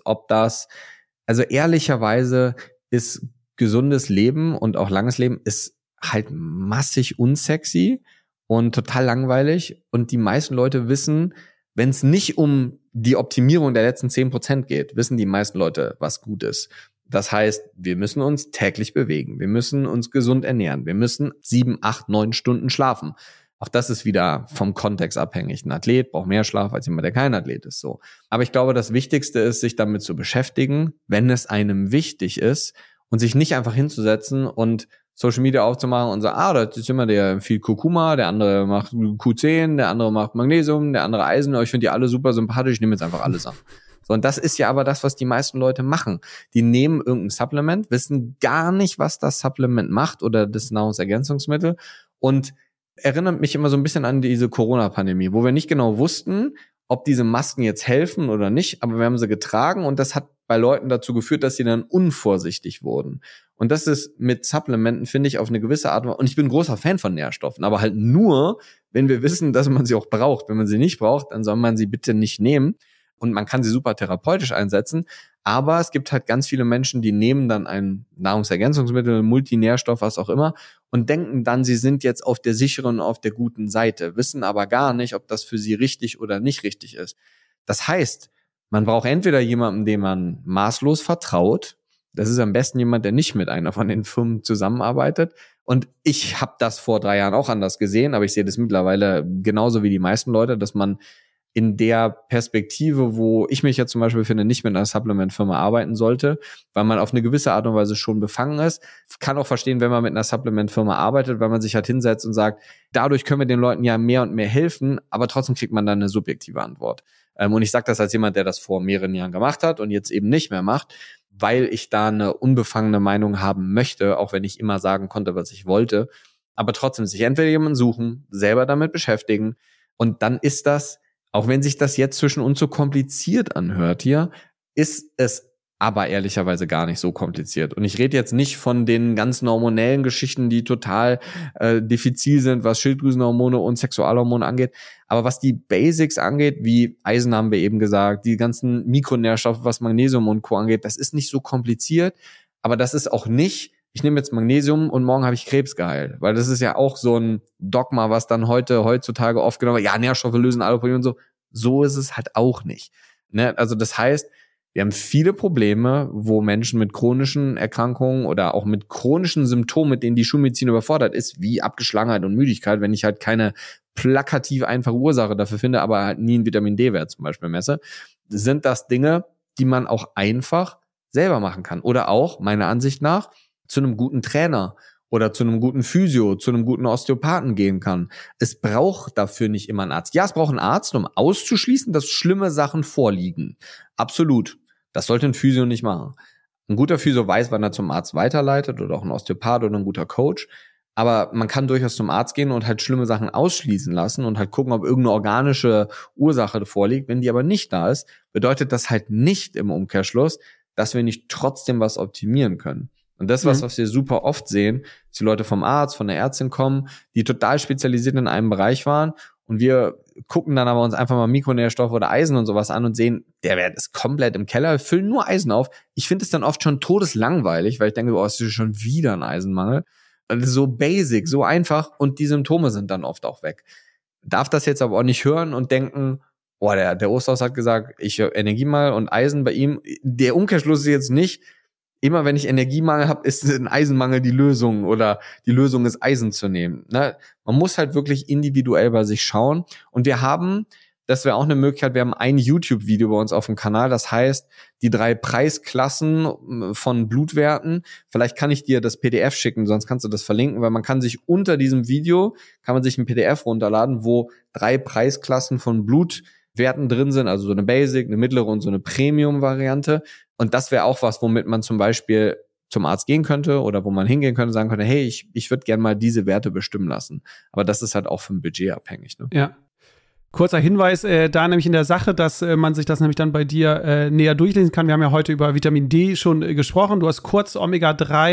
also ehrlicherweise ist gesundes Leben und auch langes Leben ist halt massig unsexy und total langweilig und die meisten Leute wissen, wenn es nicht um die Optimierung der letzten 10% geht, wissen die meisten Leute, was gut ist. Das heißt, wir müssen uns täglich bewegen, wir müssen uns gesund ernähren, wir müssen 7, 8, 9 Stunden schlafen. Auch das ist wieder vom Kontext abhängig. Ein Athlet braucht mehr Schlaf als jemand, der kein Athlet ist. So. Aber ich glaube, das Wichtigste ist, sich damit zu beschäftigen, wenn es einem wichtig ist und sich nicht einfach hinzusetzen und Social Media aufzumachen und sagen, das ist immer der viel Kurkuma, der andere macht Q10, der andere macht Magnesium, der andere Eisen, aber ich finde die alle super sympathisch, ich nehme jetzt einfach alles an. So, und das ist ja aber das, was die meisten Leute machen. Die nehmen irgendein Supplement, wissen gar nicht, was das Supplement macht oder das Nahrungsergänzungsmittel und erinnert mich immer so ein bisschen an diese Corona-Pandemie, wo wir nicht genau wussten, ob diese Masken jetzt helfen oder nicht, aber wir haben sie getragen und das hat bei Leuten dazu geführt, dass sie dann unvorsichtig wurden. Und das ist mit Supplementen, finde ich, auf eine gewisse Art, und ich bin ein großer Fan von Nährstoffen, aber halt nur, wenn wir wissen, dass man sie auch braucht. Wenn man sie nicht braucht, dann soll man sie bitte nicht nehmen. Und man kann sie super therapeutisch einsetzen. Aber es gibt halt ganz viele Menschen, die nehmen dann ein Nahrungsergänzungsmittel, Multinährstoff, was auch immer, und denken dann, sie sind jetzt auf der sicheren, auf der guten Seite, wissen aber gar nicht, ob das für sie richtig oder nicht richtig ist. Das heißt, man braucht entweder jemanden, dem man maßlos vertraut. Das ist am besten jemand, der nicht mit einer von den Firmen zusammenarbeitet. Und ich habe das vor 3 Jahren auch anders gesehen, aber ich sehe das mittlerweile genauso wie die meisten Leute, dass man in der Perspektive, wo ich mich jetzt zum Beispiel finde, nicht mit einer Supplement-Firma arbeiten sollte, weil man auf eine gewisse Art und Weise schon befangen ist. Kann auch verstehen, wenn man mit einer Supplement-Firma arbeitet, weil man sich halt hinsetzt und sagt, dadurch können wir den Leuten ja mehr und mehr helfen, aber trotzdem kriegt man dann eine subjektive Antwort. Und ich sage das als jemand, der das vor mehreren Jahren gemacht hat und jetzt eben nicht mehr macht, weil ich da eine unbefangene Meinung haben möchte, auch wenn ich immer sagen konnte, was ich wollte. Aber trotzdem sich entweder jemanden suchen, selber damit beschäftigen und dann ist das, auch wenn sich das jetzt zwischen uns so kompliziert anhört hier, ist es aber ehrlicherweise gar nicht so kompliziert. Und ich rede jetzt nicht von den ganzen hormonellen Geschichten, die total diffizil sind, was Schilddrüsenhormone und Sexualhormone angeht. Aber was die Basics angeht, wie Eisen haben wir eben gesagt, die ganzen Mikronährstoffe, was Magnesium und Co. angeht, das ist nicht so kompliziert. Aber das ist auch nicht, ich nehme jetzt Magnesium und morgen habe ich Krebs geheilt. Weil das ist ja auch so ein Dogma, was dann heutzutage oft genommen wird. Ja, Nährstoffe lösen alle Probleme und so. So ist es halt auch nicht. Ne? Also das heißt, wir haben viele Probleme, wo Menschen mit chronischen Erkrankungen oder auch mit chronischen Symptomen, mit denen die Schulmedizin überfordert ist, wie Abgeschlagenheit und Müdigkeit, wenn ich halt keine plakativ einfache Ursache dafür finde, aber halt nie einen Vitamin-D-Wert zum Beispiel messe, sind das Dinge, die man auch einfach selber machen kann. Oder auch, meiner Ansicht nach, zu einem guten Trainer oder zu einem guten Physio, zu einem guten Osteopathen gehen kann. Es braucht dafür nicht immer einen Arzt. Ja, es braucht einen Arzt, um auszuschließen, dass schlimme Sachen vorliegen. Absolut. Das sollte ein Physio nicht machen. Ein guter Physio weiß, wann er zum Arzt weiterleitet oder auch ein Osteopath oder ein guter Coach. Aber man kann durchaus zum Arzt gehen und halt schlimme Sachen ausschließen lassen und halt gucken, ob irgendeine organische Ursache vorliegt. Wenn die aber nicht da ist, bedeutet das halt nicht im Umkehrschluss, dass wir nicht trotzdem was optimieren können. Und das ist was wir super oft sehen, dass die Leute vom Arzt, von der Ärztin kommen, die total spezialisiert in einem Bereich waren und wir gucken dann aber uns einfach mal Mikronährstoffe oder Eisen und sowas an und sehen, der Wert ist komplett im Keller, füllen nur Eisen auf. Ich finde es dann oft schon todeslangweilig, weil ich denke, es ist schon wieder ein Eisenmangel. So basic, so einfach und die Symptome sind dann oft auch weg. Darf das jetzt aber auch nicht hören und denken, der Osterhaus hat gesagt, ich höre Energiemangel und Eisen bei ihm. Der Umkehrschluss ist jetzt nicht, immer wenn ich Energiemangel habe, ist ein Eisenmangel die Lösung oder die Lösung ist Eisen zu nehmen. Ne? Man muss halt wirklich individuell bei sich schauen. Und wir haben, das wäre auch eine Möglichkeit, wir haben ein YouTube-Video bei uns auf dem Kanal, das heißt, die 3 Preisklassen von Blutwerten. Vielleicht kann ich dir das PDF schicken, sonst kannst du das verlinken, weil man kann sich unter diesem Video, kann man sich ein PDF runterladen, wo 3 Preisklassen von Blutwerten drin sind, also so eine Basic, eine mittlere und so eine Premium-Variante. Und das wäre auch was, womit man zum Beispiel zum Arzt gehen könnte oder wo man hingehen könnte und sagen könnte, hey, ich würde gerne mal diese Werte bestimmen lassen. Aber das ist halt auch vom Budget abhängig. Ne? Ja. Kurzer Hinweis, da nämlich in der Sache, dass man sich das nämlich dann bei dir näher durchlesen kann. Wir haben ja heute über Vitamin D schon gesprochen. Du hast kurz Omega-3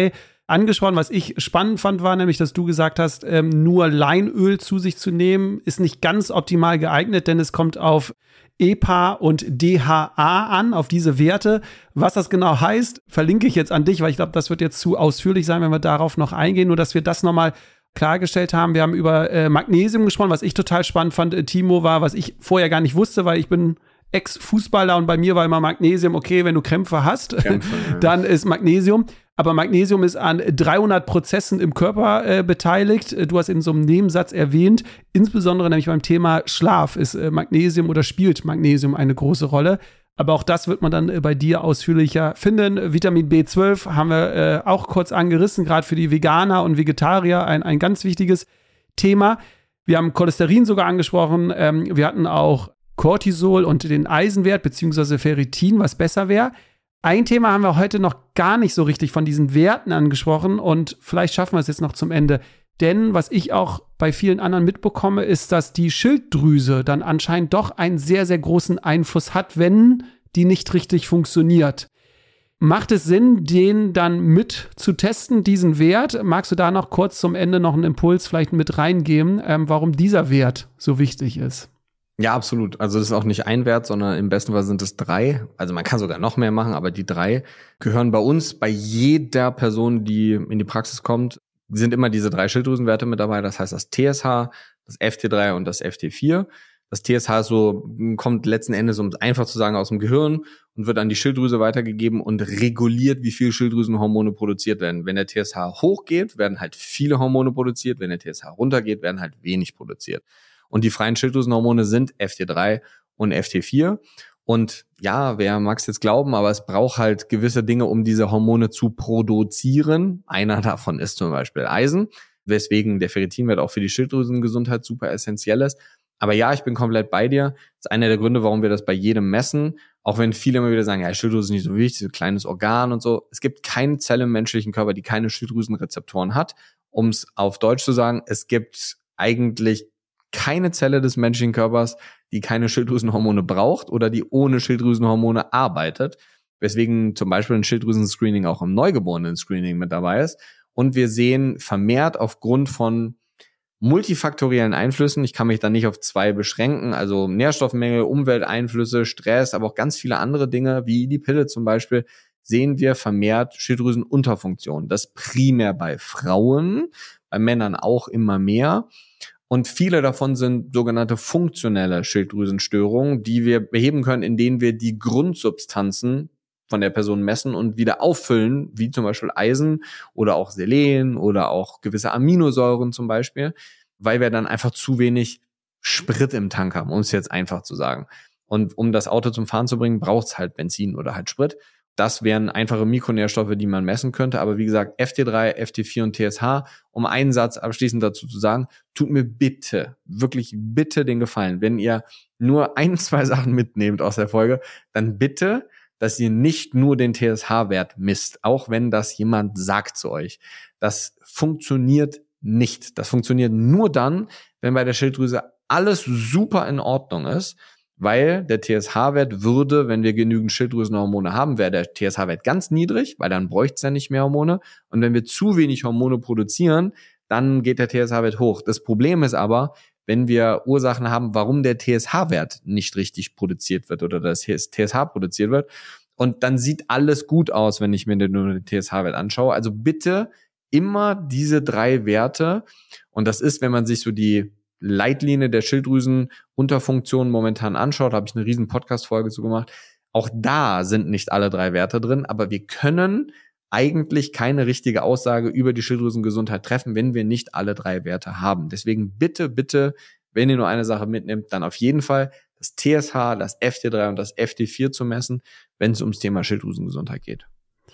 angesprochen. Was ich spannend fand, war nämlich, dass du gesagt hast, nur Leinöl zu sich zu nehmen, ist nicht ganz optimal geeignet, denn es kommt auf EPA und DHA an, auf diese Werte. Was das genau heißt, verlinke ich jetzt an dich, weil ich glaube, das wird jetzt zu ausführlich sein, wenn wir darauf noch eingehen. Nur, dass wir das nochmal klargestellt haben. Wir haben über Magnesium gesprochen, was ich total spannend fand, Timo, war, was ich vorher gar nicht wusste, weil ich bin Ex-Fußballer und bei mir war immer Magnesium, okay, wenn du Krämpfe hast, dann ist Magnesium. Aber Magnesium ist an 300 Prozessen im Körper beteiligt. Du hast in so einem Nebensatz erwähnt, insbesondere nämlich beim Thema Schlaf ist Magnesium oder spielt Magnesium eine große Rolle. Aber auch das wird man dann bei dir ausführlicher finden. Vitamin B12 haben wir auch kurz angerissen, gerade für die Veganer und Vegetarier ein ganz wichtiges Thema. Wir haben Cholesterin sogar angesprochen. Wir hatten auch Cortisol und den Eisenwert beziehungsweise Ferritin, was besser wäre. Ein Thema haben wir heute noch gar nicht so richtig von diesen Werten angesprochen und vielleicht schaffen wir es jetzt noch zum Ende. Denn was ich auch bei vielen anderen mitbekomme, ist, dass die Schilddrüse dann anscheinend doch einen sehr, sehr großen Einfluss hat, wenn die nicht richtig funktioniert. Macht es Sinn, den dann mit zu testen, diesen Wert? Magst du da noch kurz zum Ende noch einen Impuls vielleicht mit reingeben, warum dieser Wert so wichtig ist? Ja, absolut. Also das ist auch nicht ein Wert, sondern im besten Fall sind es 3. Also man kann sogar noch mehr machen, aber die 3 gehören bei uns, bei jeder Person, die in die Praxis kommt, sind immer diese 3 Schilddrüsenwerte mit dabei. Das heißt das TSH, das FT3 und das FT4. Das TSH kommt letzten Endes, um es einfach zu sagen, aus dem Gehirn und wird an die Schilddrüse weitergegeben und reguliert, wie viel Schilddrüsenhormone produziert werden. Wenn der TSH hochgeht, werden halt viele Hormone produziert. Wenn der TSH runtergeht, werden halt wenig produziert. Und die freien Schilddrüsenhormone sind FT3 und FT4. Und ja, wer mag es jetzt glauben, aber es braucht halt gewisse Dinge, um diese Hormone zu produzieren. Einer davon ist zum Beispiel Eisen, weswegen der Ferritinwert auch für die Schilddrüsengesundheit super essentiell ist. Aber ja, ich bin komplett bei dir. Das ist einer der Gründe, warum wir das bei jedem messen. Auch wenn viele immer wieder sagen, ja, Schilddrüse ist nicht so wichtig, so ein kleines Organ und so. Es gibt keine Zelle im menschlichen Körper, die keine Schilddrüsenrezeptoren hat. Um es auf Deutsch zu sagen, es gibt eigentlich keine Zelle des menschlichen Körpers, die keine Schilddrüsenhormone braucht oder die ohne Schilddrüsenhormone arbeitet. Weswegen zum Beispiel ein Schilddrüsen-Screening auch im Neugeborenen-Screening mit dabei ist. Und wir sehen vermehrt aufgrund von multifaktoriellen Einflüssen, ich kann mich da nicht auf 2 beschränken, also Nährstoffmängel, Umwelteinflüsse, Stress, aber auch ganz viele andere Dinge, wie die Pille zum Beispiel, sehen wir vermehrt Schilddrüsenunterfunktion. Das primär bei Frauen, bei Männern auch immer mehr. Und viele davon sind sogenannte funktionelle Schilddrüsenstörungen, die wir beheben können, indem wir die Grundsubstanzen von der Person messen und wieder auffüllen, wie zum Beispiel Eisen oder auch Selen oder auch gewisse Aminosäuren zum Beispiel, weil wir dann einfach zu wenig Sprit im Tank haben, um es jetzt einfach zu sagen. Und um das Auto zum Fahren zu bringen, braucht es halt Benzin oder halt Sprit. Das wären einfache Mikronährstoffe, die man messen könnte. Aber wie gesagt, FT3, FT4 und TSH, um einen Satz abschließend dazu zu sagen, tut mir bitte, wirklich bitte den Gefallen, wenn ihr nur 1, 2 Sachen mitnehmt aus der Folge, dann bitte, dass ihr nicht nur den TSH-Wert misst, auch wenn das jemand sagt zu euch. Das funktioniert nicht. Das funktioniert nur dann, wenn bei der Schilddrüse alles super in Ordnung ist, weil der TSH-Wert würde, wenn wir genügend Schilddrüsenhormone haben, wäre der TSH-Wert ganz niedrig, weil dann bräuchte es ja nicht mehr Hormone. Und wenn wir zu wenig Hormone produzieren, dann geht der TSH-Wert hoch. Das Problem ist aber, wenn wir Ursachen haben, warum der TSH-Wert nicht richtig produziert wird oder das TSH produziert wird. Und dann sieht alles gut aus, wenn ich mir nur den TSH-Wert anschaue. Also bitte immer diese 3 Werte. Und das ist, wenn man sich so die Leitlinie der Schilddrüsenunterfunktion momentan anschaut, habe ich eine riesen Podcast-Folge zu gemacht. Auch da sind nicht alle 3 Werte drin, aber wir können eigentlich keine richtige Aussage über die Schilddrüsengesundheit treffen, wenn wir nicht alle 3 Werte haben. Deswegen bitte, bitte, wenn ihr nur eine Sache mitnehmt, dann auf jeden Fall das TSH, das FT3 und das FT4 zu messen, wenn es ums Thema Schilddrüsengesundheit geht.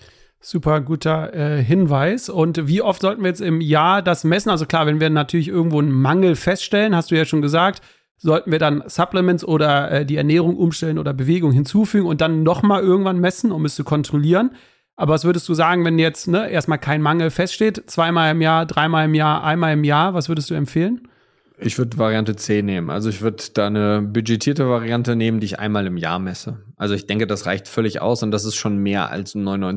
Super guter Hinweis. Und wie oft sollten wir jetzt im Jahr das messen? Also klar, wenn wir natürlich irgendwo einen Mangel feststellen, hast du ja schon gesagt, sollten wir dann Supplements oder die Ernährung umstellen oder Bewegung hinzufügen und dann nochmal irgendwann messen, um es zu kontrollieren. Aber was würdest du sagen, wenn jetzt erstmal kein Mangel feststeht, 2-mal im Jahr, 3-mal im Jahr, 1-mal im Jahr, was würdest du empfehlen? Ich würde Variante C nehmen. Also ich würde da eine budgetierte Variante nehmen, die ich einmal im Jahr messe. Also ich denke, das reicht völlig aus und das ist schon mehr als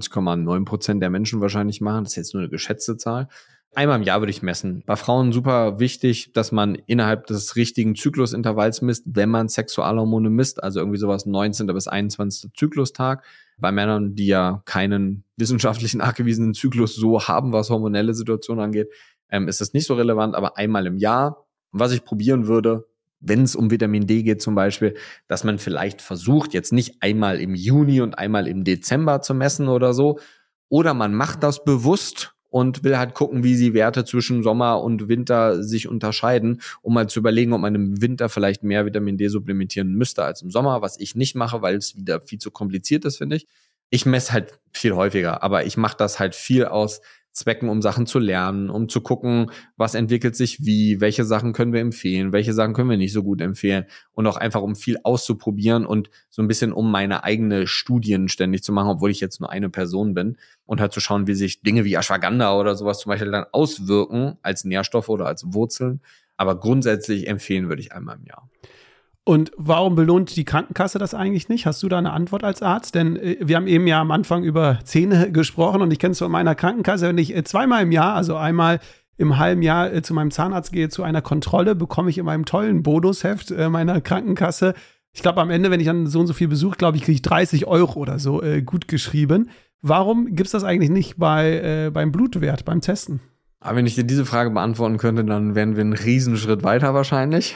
99,9% der Menschen wahrscheinlich machen. Das ist jetzt nur eine geschätzte Zahl. Einmal im Jahr würde ich messen. Bei Frauen super wichtig, dass man innerhalb des richtigen Zyklusintervalls misst, wenn man Sexualhormone misst, also irgendwie sowas 19. bis 21. Zyklustag. Bei Männern, die ja keinen wissenschaftlichen nachgewiesenen Zyklus so haben, was hormonelle Situationen angeht, ist das nicht so relevant, aber einmal im Jahr. Und was ich probieren würde, wenn es um Vitamin D geht zum Beispiel, dass man vielleicht versucht, jetzt nicht einmal im Juni und einmal im Dezember zu messen oder so, oder man macht das bewusst und will halt gucken, wie die Werte zwischen Sommer und Winter sich unterscheiden, um mal zu überlegen, ob man im Winter vielleicht mehr Vitamin D supplementieren müsste als im Sommer, was ich nicht mache, weil es wieder viel zu kompliziert ist, finde ich. Ich messe halt viel häufiger, aber ich mache das halt viel aus Zwecken, um Sachen zu lernen, um zu gucken, was entwickelt sich wie, welche Sachen können wir empfehlen, welche Sachen können wir nicht so gut empfehlen und auch einfach, um viel auszuprobieren und so ein bisschen, um meine eigene Studien ständig zu machen, obwohl ich jetzt nur eine Person bin und halt zu schauen, wie sich Dinge wie Ashwagandha oder sowas zum Beispiel dann auswirken als Nährstoffe oder als Wurzeln. Aber grundsätzlich empfehlen würde ich einmal im Jahr. Und warum belohnt die Krankenkasse das eigentlich nicht? Hast du da eine Antwort als Arzt? Denn wir haben eben ja am Anfang über Zähne gesprochen und ich kenne es von meiner Krankenkasse, wenn ich zweimal im Jahr, also einmal im halben Jahr zu meinem Zahnarzt gehe, zu einer Kontrolle, bekomme ich in meinem tollen Bonusheft meiner Krankenkasse, ich glaube am Ende, wenn ich dann so und so viel besuche, glaube ich, kriege ich 30 € oder so gut geschrieben. Warum gibt es das eigentlich nicht beim Blutwert, beim Testen? Aber wenn ich dir diese Frage beantworten könnte, dann wären wir einen Riesenschritt weiter wahrscheinlich,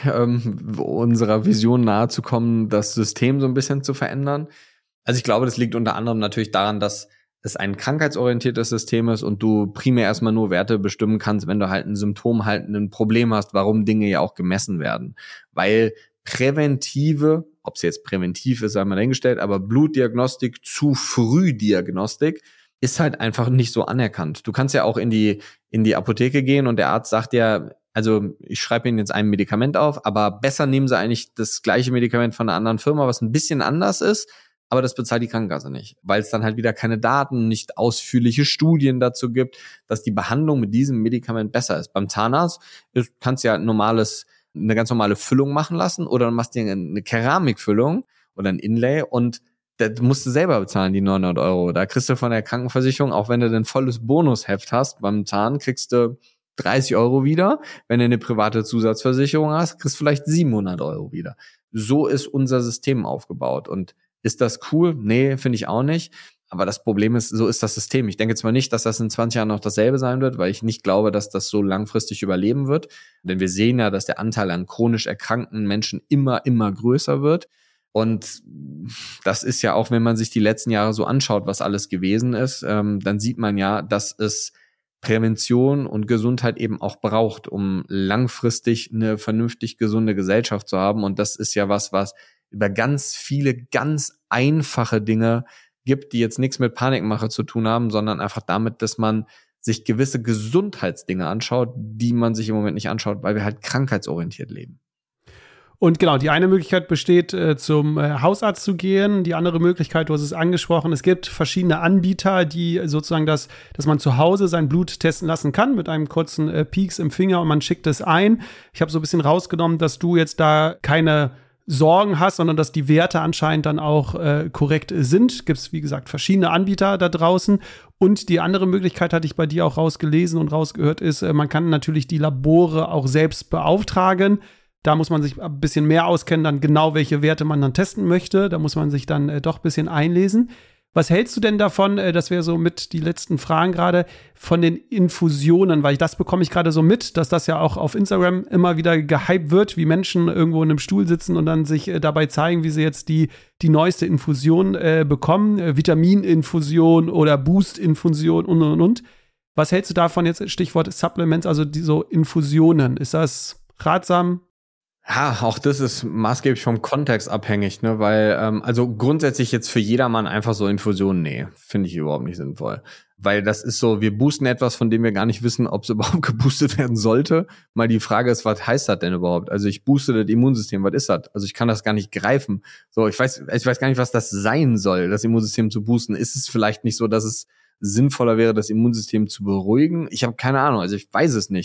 unserer Vision nahe zu kommen, das System so ein bisschen zu verändern. Also ich glaube, das liegt unter anderem natürlich daran, dass es ein krankheitsorientiertes System ist und du primär erstmal nur Werte bestimmen kannst, wenn du halt ein Symptom, halt ein Problem hast, warum Dinge ja auch gemessen werden. Weil präventive, ob es jetzt präventiv ist, sei mal dahingestellt, aber Blutdiagnostik, zu früh Diagnostik, ist halt einfach nicht so anerkannt. Du kannst ja auch in die Apotheke gehen und der Arzt sagt ja, also ich schreibe Ihnen jetzt ein Medikament auf, aber besser nehmen Sie eigentlich das gleiche Medikament von einer anderen Firma, was ein bisschen anders ist, aber das bezahlt die Krankenkasse nicht, weil es dann halt wieder keine Daten, nicht ausführliche Studien dazu gibt, dass die Behandlung mit diesem Medikament besser ist. Beim Zahnarzt kannst du ja eine ganz normale Füllung machen lassen oder du machst dir eine Keramikfüllung oder ein Inlay und das musst du selber bezahlen, die 900 €. Da kriegst du von der Krankenversicherung, auch wenn du ein volles Bonusheft hast, beim Zahn kriegst du 30 € wieder. Wenn du eine private Zusatzversicherung hast, kriegst du vielleicht 700 € wieder. So ist unser System aufgebaut. Und ist das cool? Nee, finde ich auch nicht. Aber das Problem ist, so ist das System. Ich denke zwar nicht, dass das in 20 Jahren noch dasselbe sein wird, weil ich nicht glaube, dass das so langfristig überleben wird. Denn wir sehen ja, dass der Anteil an chronisch erkrankten Menschen immer größer wird. Und das ist ja auch, wenn man sich die letzten Jahre so anschaut, was alles gewesen ist, dann sieht man ja, dass es Prävention und Gesundheit eben auch braucht, um langfristig eine vernünftig gesunde Gesellschaft zu haben. Und das ist ja was über ganz viele, ganz einfache Dinge gibt, die jetzt nichts mit Panikmache zu tun haben, sondern einfach damit, dass man sich gewisse Gesundheitsdinge anschaut, die man sich im Moment nicht anschaut, weil wir halt krankheitsorientiert leben. Und genau, die eine Möglichkeit besteht, zum Hausarzt zu gehen. Die andere Möglichkeit, du hast es angesprochen, es gibt verschiedene Anbieter, die sozusagen dass man zu Hause sein Blut testen lassen kann mit einem kurzen Pieks im Finger und man schickt es ein. Ich habe so ein bisschen rausgenommen, dass du jetzt da keine Sorgen hast, sondern dass die Werte anscheinend dann auch korrekt sind. Gibt es, wie gesagt, verschiedene Anbieter da draußen. Und die andere Möglichkeit, hatte ich bei dir auch rausgelesen und rausgehört, ist, man kann natürlich die Labore auch selbst beauftragen. Da muss man sich ein bisschen mehr auskennen, dann genau welche Werte man dann testen möchte. Da muss man sich dann doch ein bisschen einlesen. Was hältst du denn davon, das wäre so mit die letzten Fragen gerade, von den Infusionen? Weil das bekomme ich gerade so mit, dass das ja auch auf Instagram immer wieder gehypt wird, wie Menschen irgendwo in einem Stuhl sitzen und dann sich dabei zeigen, wie sie jetzt die neueste Infusion bekommen. Vitamininfusion oder Boost-Infusion und. Was hältst du davon jetzt, Stichwort Supplements, also so Infusionen? Ist das ratsam? Ja, auch das ist maßgeblich vom Kontext abhängig, ne, weil, also grundsätzlich jetzt für jedermann einfach so Infusionen, nee, finde ich überhaupt nicht sinnvoll. Weil das ist so, wir boosten etwas, von dem wir gar nicht wissen, ob es überhaupt geboostet werden sollte. Mal die Frage ist, was heißt das denn überhaupt? Also ich booste das Immunsystem, was ist das? Also ich kann das gar nicht greifen. So, ich weiß gar nicht, was das sein soll, das Immunsystem zu boosten. Ist es vielleicht nicht so, dass es sinnvoller wäre, das Immunsystem zu beruhigen? Ich habe keine Ahnung, also ich weiß es nicht.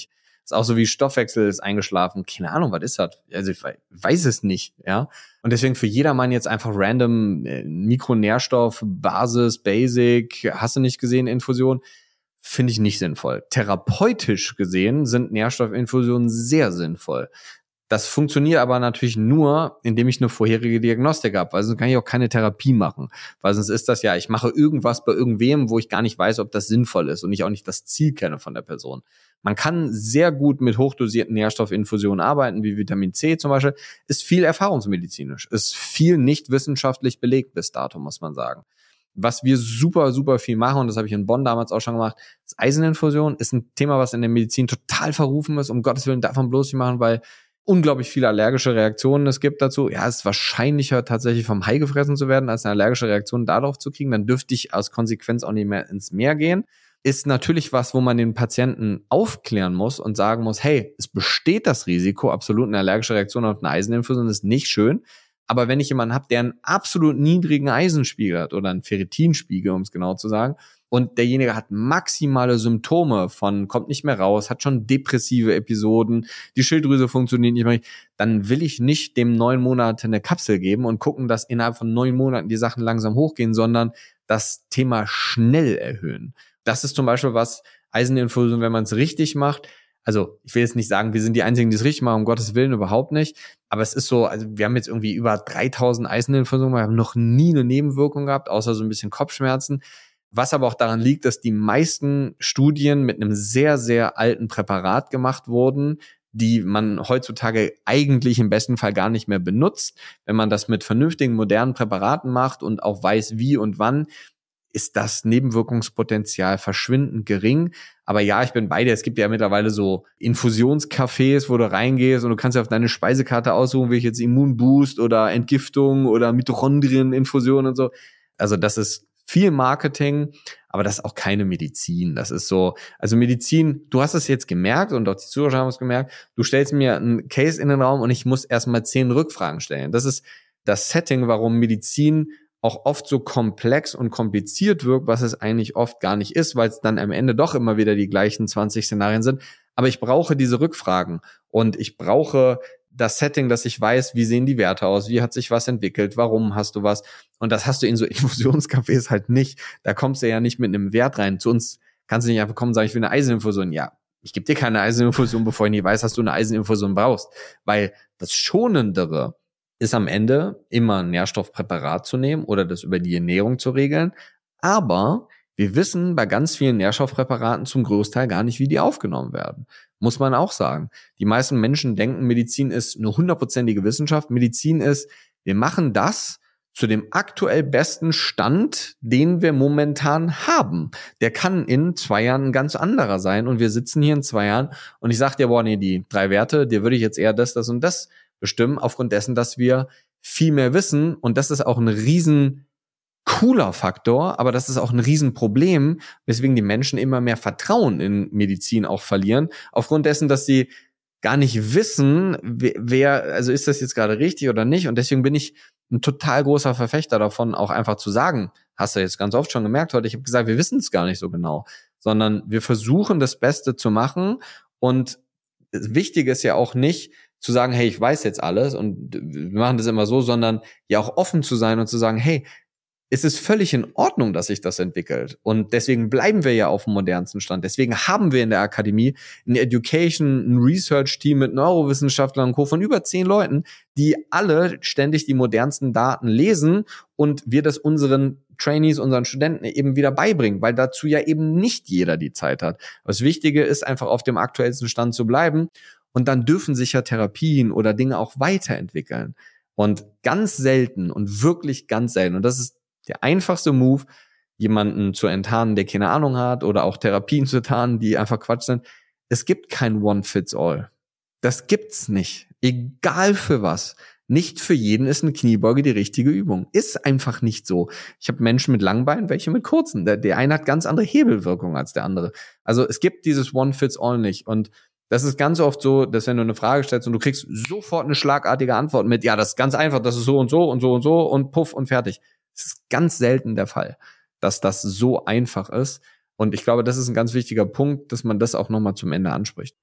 Ist auch so wie Stoffwechsel ist eingeschlafen. Keine Ahnung, was ist das? Also ich weiß es nicht, ja. Und deswegen für jedermann jetzt einfach random Mikronährstoff, Basis, Basic, hast du nicht gesehen, Infusion, finde ich nicht sinnvoll. Therapeutisch gesehen sind Nährstoffinfusionen sehr sinnvoll. Das funktioniert aber natürlich nur, indem ich eine vorherige Diagnostik habe, weil sonst kann ich auch keine Therapie machen. Weil sonst ist das ja, ich mache irgendwas bei irgendwem, wo ich gar nicht weiß, ob das sinnvoll ist und ich auch nicht das Ziel kenne von der Person. Man kann sehr gut mit hochdosierten Nährstoffinfusionen arbeiten, wie Vitamin C zum Beispiel, ist viel erfahrungsmedizinisch, ist viel nicht wissenschaftlich belegt bis dato, muss man sagen. Was wir super, super viel machen, und das habe ich in Bonn damals auch schon gemacht, ist Eiseninfusion, ist ein Thema, was in der Medizin total verrufen ist, um Gottes Willen davon bloß nicht machen, weil unglaublich viele allergische Reaktionen es gibt dazu. Ja, es ist wahrscheinlicher tatsächlich vom Hai gefressen zu werden, als eine allergische Reaktion darauf zu kriegen. Dann dürfte ich als Konsequenz auch nicht mehr ins Meer gehen. Ist natürlich was, wo man den Patienten aufklären muss und sagen muss, hey, es besteht das Risiko, absolut eine allergische Reaktion auf eine Eiseninfusion, ist nicht schön. Aber wenn ich jemanden habe, der einen absolut niedrigen Eisenspiegel hat oder einen Ferritinspiegel, um es genau zu sagen, und derjenige hat maximale Symptome von, kommt nicht mehr raus, hat schon depressive Episoden, die Schilddrüse funktioniert nicht mehr, dann will ich nicht dem 9 Monate eine Kapsel geben und gucken, dass innerhalb von 9 Monaten die Sachen langsam hochgehen, sondern das Thema schnell erhöhen. Das ist zum Beispiel was, Eiseninfusion, wenn man es richtig macht. Also ich will jetzt nicht sagen, wir sind die Einzigen, die es richtig machen, um Gottes Willen überhaupt nicht. Aber es ist so, also wir haben jetzt irgendwie über 3000 Eiseninfusionen, wir haben noch nie eine Nebenwirkung gehabt, außer so ein bisschen Kopfschmerzen. Was aber auch daran liegt, dass die meisten Studien mit einem sehr, sehr alten Präparat gemacht wurden, die man heutzutage eigentlich im besten Fall gar nicht mehr benutzt. Wenn man das mit vernünftigen, modernen Präparaten macht und auch weiß, wie und wann, ist das Nebenwirkungspotenzial verschwindend gering. Aber ja, ich bin bei dir. Es gibt ja mittlerweile so Infusionscafés, wo du reingehst und du kannst ja auf deine Speisekarte aussuchen, will ich jetzt Immunboost oder Entgiftung oder Mitochondrieninfusion und so. Also das ist viel Marketing, aber das ist auch keine Medizin. Das ist so, also Medizin, du hast es jetzt gemerkt und auch die Zuschauer haben es gemerkt, du stellst mir einen Case in den Raum und ich muss erstmal 10 Rückfragen stellen. Das ist das Setting, warum Medizin auch oft so komplex und kompliziert wirkt, was es eigentlich oft gar nicht ist, weil es dann am Ende doch immer wieder die gleichen 20 Szenarien sind. Aber ich brauche diese Rückfragen und ich brauche das Setting, dass ich weiß, wie sehen die Werte aus, wie hat sich was entwickelt, warum hast du was. Und das hast du in so Infusionscafés halt nicht. Da kommst du ja nicht mit einem Wert rein. Zu uns kannst du nicht einfach kommen und sagen, ich will eine Eiseninfusion. Ja, ich gebe dir keine Eiseninfusion, bevor ich nicht weiß, dass du eine Eiseninfusion brauchst. Weil das Schonendere ist am Ende immer ein Nährstoffpräparat zu nehmen oder das über die Ernährung zu regeln. Aber wir wissen bei ganz vielen Nährstoffpräparaten zum Großteil gar nicht, wie die aufgenommen werden. Muss man auch sagen. Die meisten Menschen denken, Medizin ist eine 100%ige Wissenschaft. Medizin ist, wir machen das zu dem aktuell besten Stand, den wir momentan haben. Der kann in 2 Jahren ein ganz anderer sein und wir sitzen hier in 2 Jahren und ich sage dir, boah, nee, die 3 Werte, dir würde ich jetzt eher das und das bestimmen, aufgrund dessen, dass wir viel mehr wissen und das ist auch ein riesen cooler Faktor, aber das ist auch ein Riesenproblem, weswegen die Menschen immer mehr Vertrauen in Medizin auch verlieren, aufgrund dessen, dass sie gar nicht wissen, wer, also ist das jetzt gerade richtig oder nicht und deswegen bin ich ein total großer Verfechter davon, auch einfach zu sagen, hast du jetzt ganz oft schon gemerkt heute, ich habe gesagt, wir wissen es gar nicht so genau, sondern wir versuchen das Beste zu machen und wichtig ist ja auch nicht, zu sagen, hey, ich weiß jetzt alles und wir machen das immer so, sondern ja auch offen zu sein und zu sagen, hey, es ist völlig in Ordnung, dass sich das entwickelt. Und deswegen bleiben wir ja auf dem modernsten Stand. Deswegen haben wir in der Akademie ein Education, ein Research-Team mit Neurowissenschaftlern und Co. von über 10 Leuten, die alle ständig die modernsten Daten lesen und wir das unseren Trainees, unseren Studenten eben wieder beibringen, weil dazu ja eben nicht jeder die Zeit hat. Das Wichtige ist einfach auf dem aktuellsten Stand zu bleiben. Und dann dürfen sich ja Therapien oder Dinge auch weiterentwickeln. Und ganz selten und wirklich ganz selten, und das ist der einfachste Move, jemanden zu enttarnen, der keine Ahnung hat, oder auch Therapien zu tarnen, die einfach Quatsch sind. Es gibt kein One-Fits-All. Das gibt's nicht. Egal für was. Nicht für jeden ist eine Kniebeuge die richtige Übung. Ist einfach nicht so. Ich habe Menschen mit langen Beinen, welche mit kurzen. Der eine hat ganz andere Hebelwirkung als der andere. Also es gibt dieses One-Fits-All nicht. Und das ist ganz oft so, dass wenn du eine Frage stellst und du kriegst sofort eine schlagartige Antwort mit, ja, das ist ganz einfach, das ist so und so und so und so und puff und fertig. Es ist ganz selten der Fall, dass das so einfach ist. Und ich glaube, das ist ein ganz wichtiger Punkt, dass man das auch nochmal zum Ende anspricht.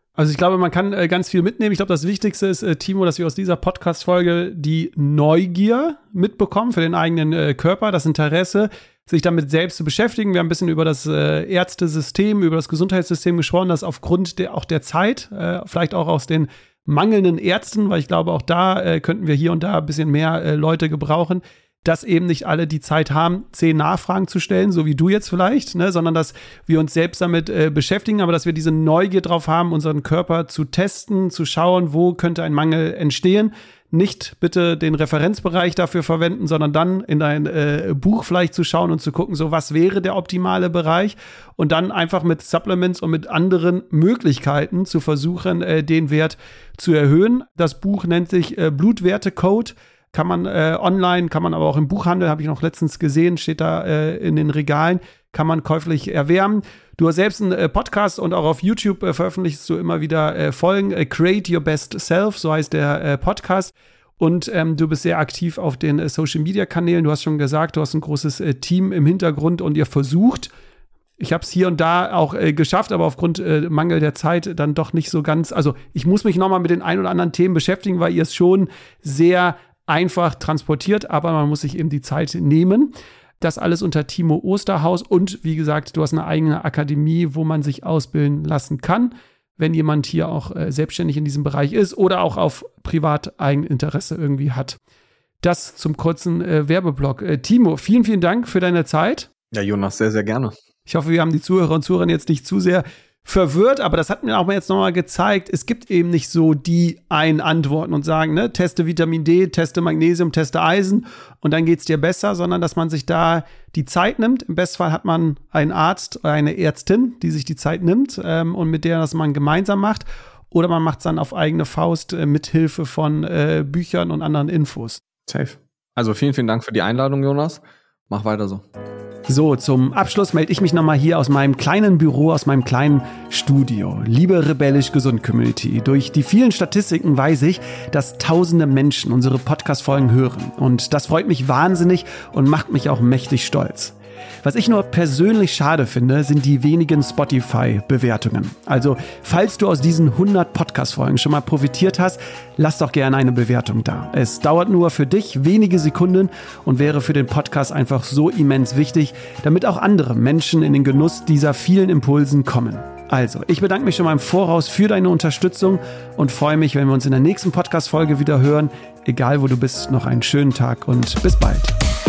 Also ich glaube, man kann ganz viel mitnehmen. Ich glaube, das Wichtigste ist, Timo, dass wir aus dieser Podcast-Folge die Neugier mitbekommen für den eigenen Körper, das Interesse, sich damit selbst zu beschäftigen. Wir haben ein bisschen über das Ärztesystem, über das Gesundheitssystem gesprochen, das aufgrund auch der Zeit, vielleicht auch aus den mangelnden Ärzten, weil ich glaube, auch da könnten wir hier und da ein bisschen mehr Leute gebrauchen, dass eben nicht alle die Zeit haben, 10 Nachfragen zu stellen, so wie du jetzt vielleicht, ne, sondern dass wir uns selbst damit beschäftigen, aber dass wir diese Neugier drauf haben, unseren Körper zu testen, zu schauen, wo könnte ein Mangel entstehen. Nicht bitte den Referenzbereich dafür verwenden, sondern dann in dein Buch vielleicht zu schauen und zu gucken, so was wäre der optimale Bereich und dann einfach mit Supplements und mit anderen Möglichkeiten zu versuchen, den Wert zu erhöhen. Das Buch nennt sich Blutwerte-Code. Kann man online, kann man aber auch im Buchhandel, habe ich noch letztens gesehen, steht da in den Regalen, kann man käuflich erwerben. Du hast selbst einen Podcast und auch auf YouTube veröffentlichst du immer wieder Folgen. Create Your Best Self, so heißt der Podcast. Und du bist sehr aktiv auf den Social-Media-Kanälen. Du hast schon gesagt, du hast ein großes Team im Hintergrund und ihr versucht, ich habe es hier und da auch geschafft, aber aufgrund Mangel der Zeit dann doch nicht so ganz. Also ich muss mich nochmal mit den ein oder anderen Themen beschäftigen, weil ihr es schon sehr einfach transportiert, aber man muss sich eben die Zeit nehmen. Das alles unter Timo Osterhaus und wie gesagt, du hast eine eigene Akademie, wo man sich ausbilden lassen kann, wenn jemand hier auch selbstständig in diesem Bereich ist oder auch auf Privateigeninteresse irgendwie hat. Das zum kurzen Werbeblock. Timo, vielen, vielen Dank für deine Zeit. Ja, Jonas, sehr, sehr gerne. Ich hoffe, wir haben die Zuhörer und Zuhörer jetzt nicht zu sehr verwirrt, aber das hat mir auch jetzt nochmal gezeigt, es gibt eben nicht so die einen Antworten und sagen, ne, teste Vitamin D, teste Magnesium, teste Eisen und dann geht's dir besser, sondern dass man sich da die Zeit nimmt. Im Bestfall hat man einen Arzt oder eine Ärztin, die sich die Zeit nimmt und mit der das man gemeinsam macht oder man macht es dann auf eigene Faust mit Hilfe von Büchern und anderen Infos. Safe. Also vielen, vielen Dank für die Einladung, Jonas. Mach weiter so. So, zum Abschluss melde ich mich nochmal hier aus meinem kleinen Büro, aus meinem kleinen Studio. Liebe Rebellisch Gesund Community, durch die vielen Statistiken weiß ich, dass tausende Menschen unsere Podcast-Folgen hören. Und das freut mich wahnsinnig und macht mich auch mächtig stolz. Was ich nur persönlich schade finde, sind die wenigen Spotify-Bewertungen. Also, falls du aus diesen 100 Podcast-Folgen schon mal profitiert hast, lass doch gerne eine Bewertung da. Es dauert nur für dich wenige Sekunden und wäre für den Podcast einfach so immens wichtig, damit auch andere Menschen in den Genuss dieser vielen Impulsen kommen. Also, ich bedanke mich schon mal im Voraus für deine Unterstützung und freue mich, wenn wir uns in der nächsten Podcast-Folge wieder hören. Egal, wo du bist, noch einen schönen Tag und bis bald.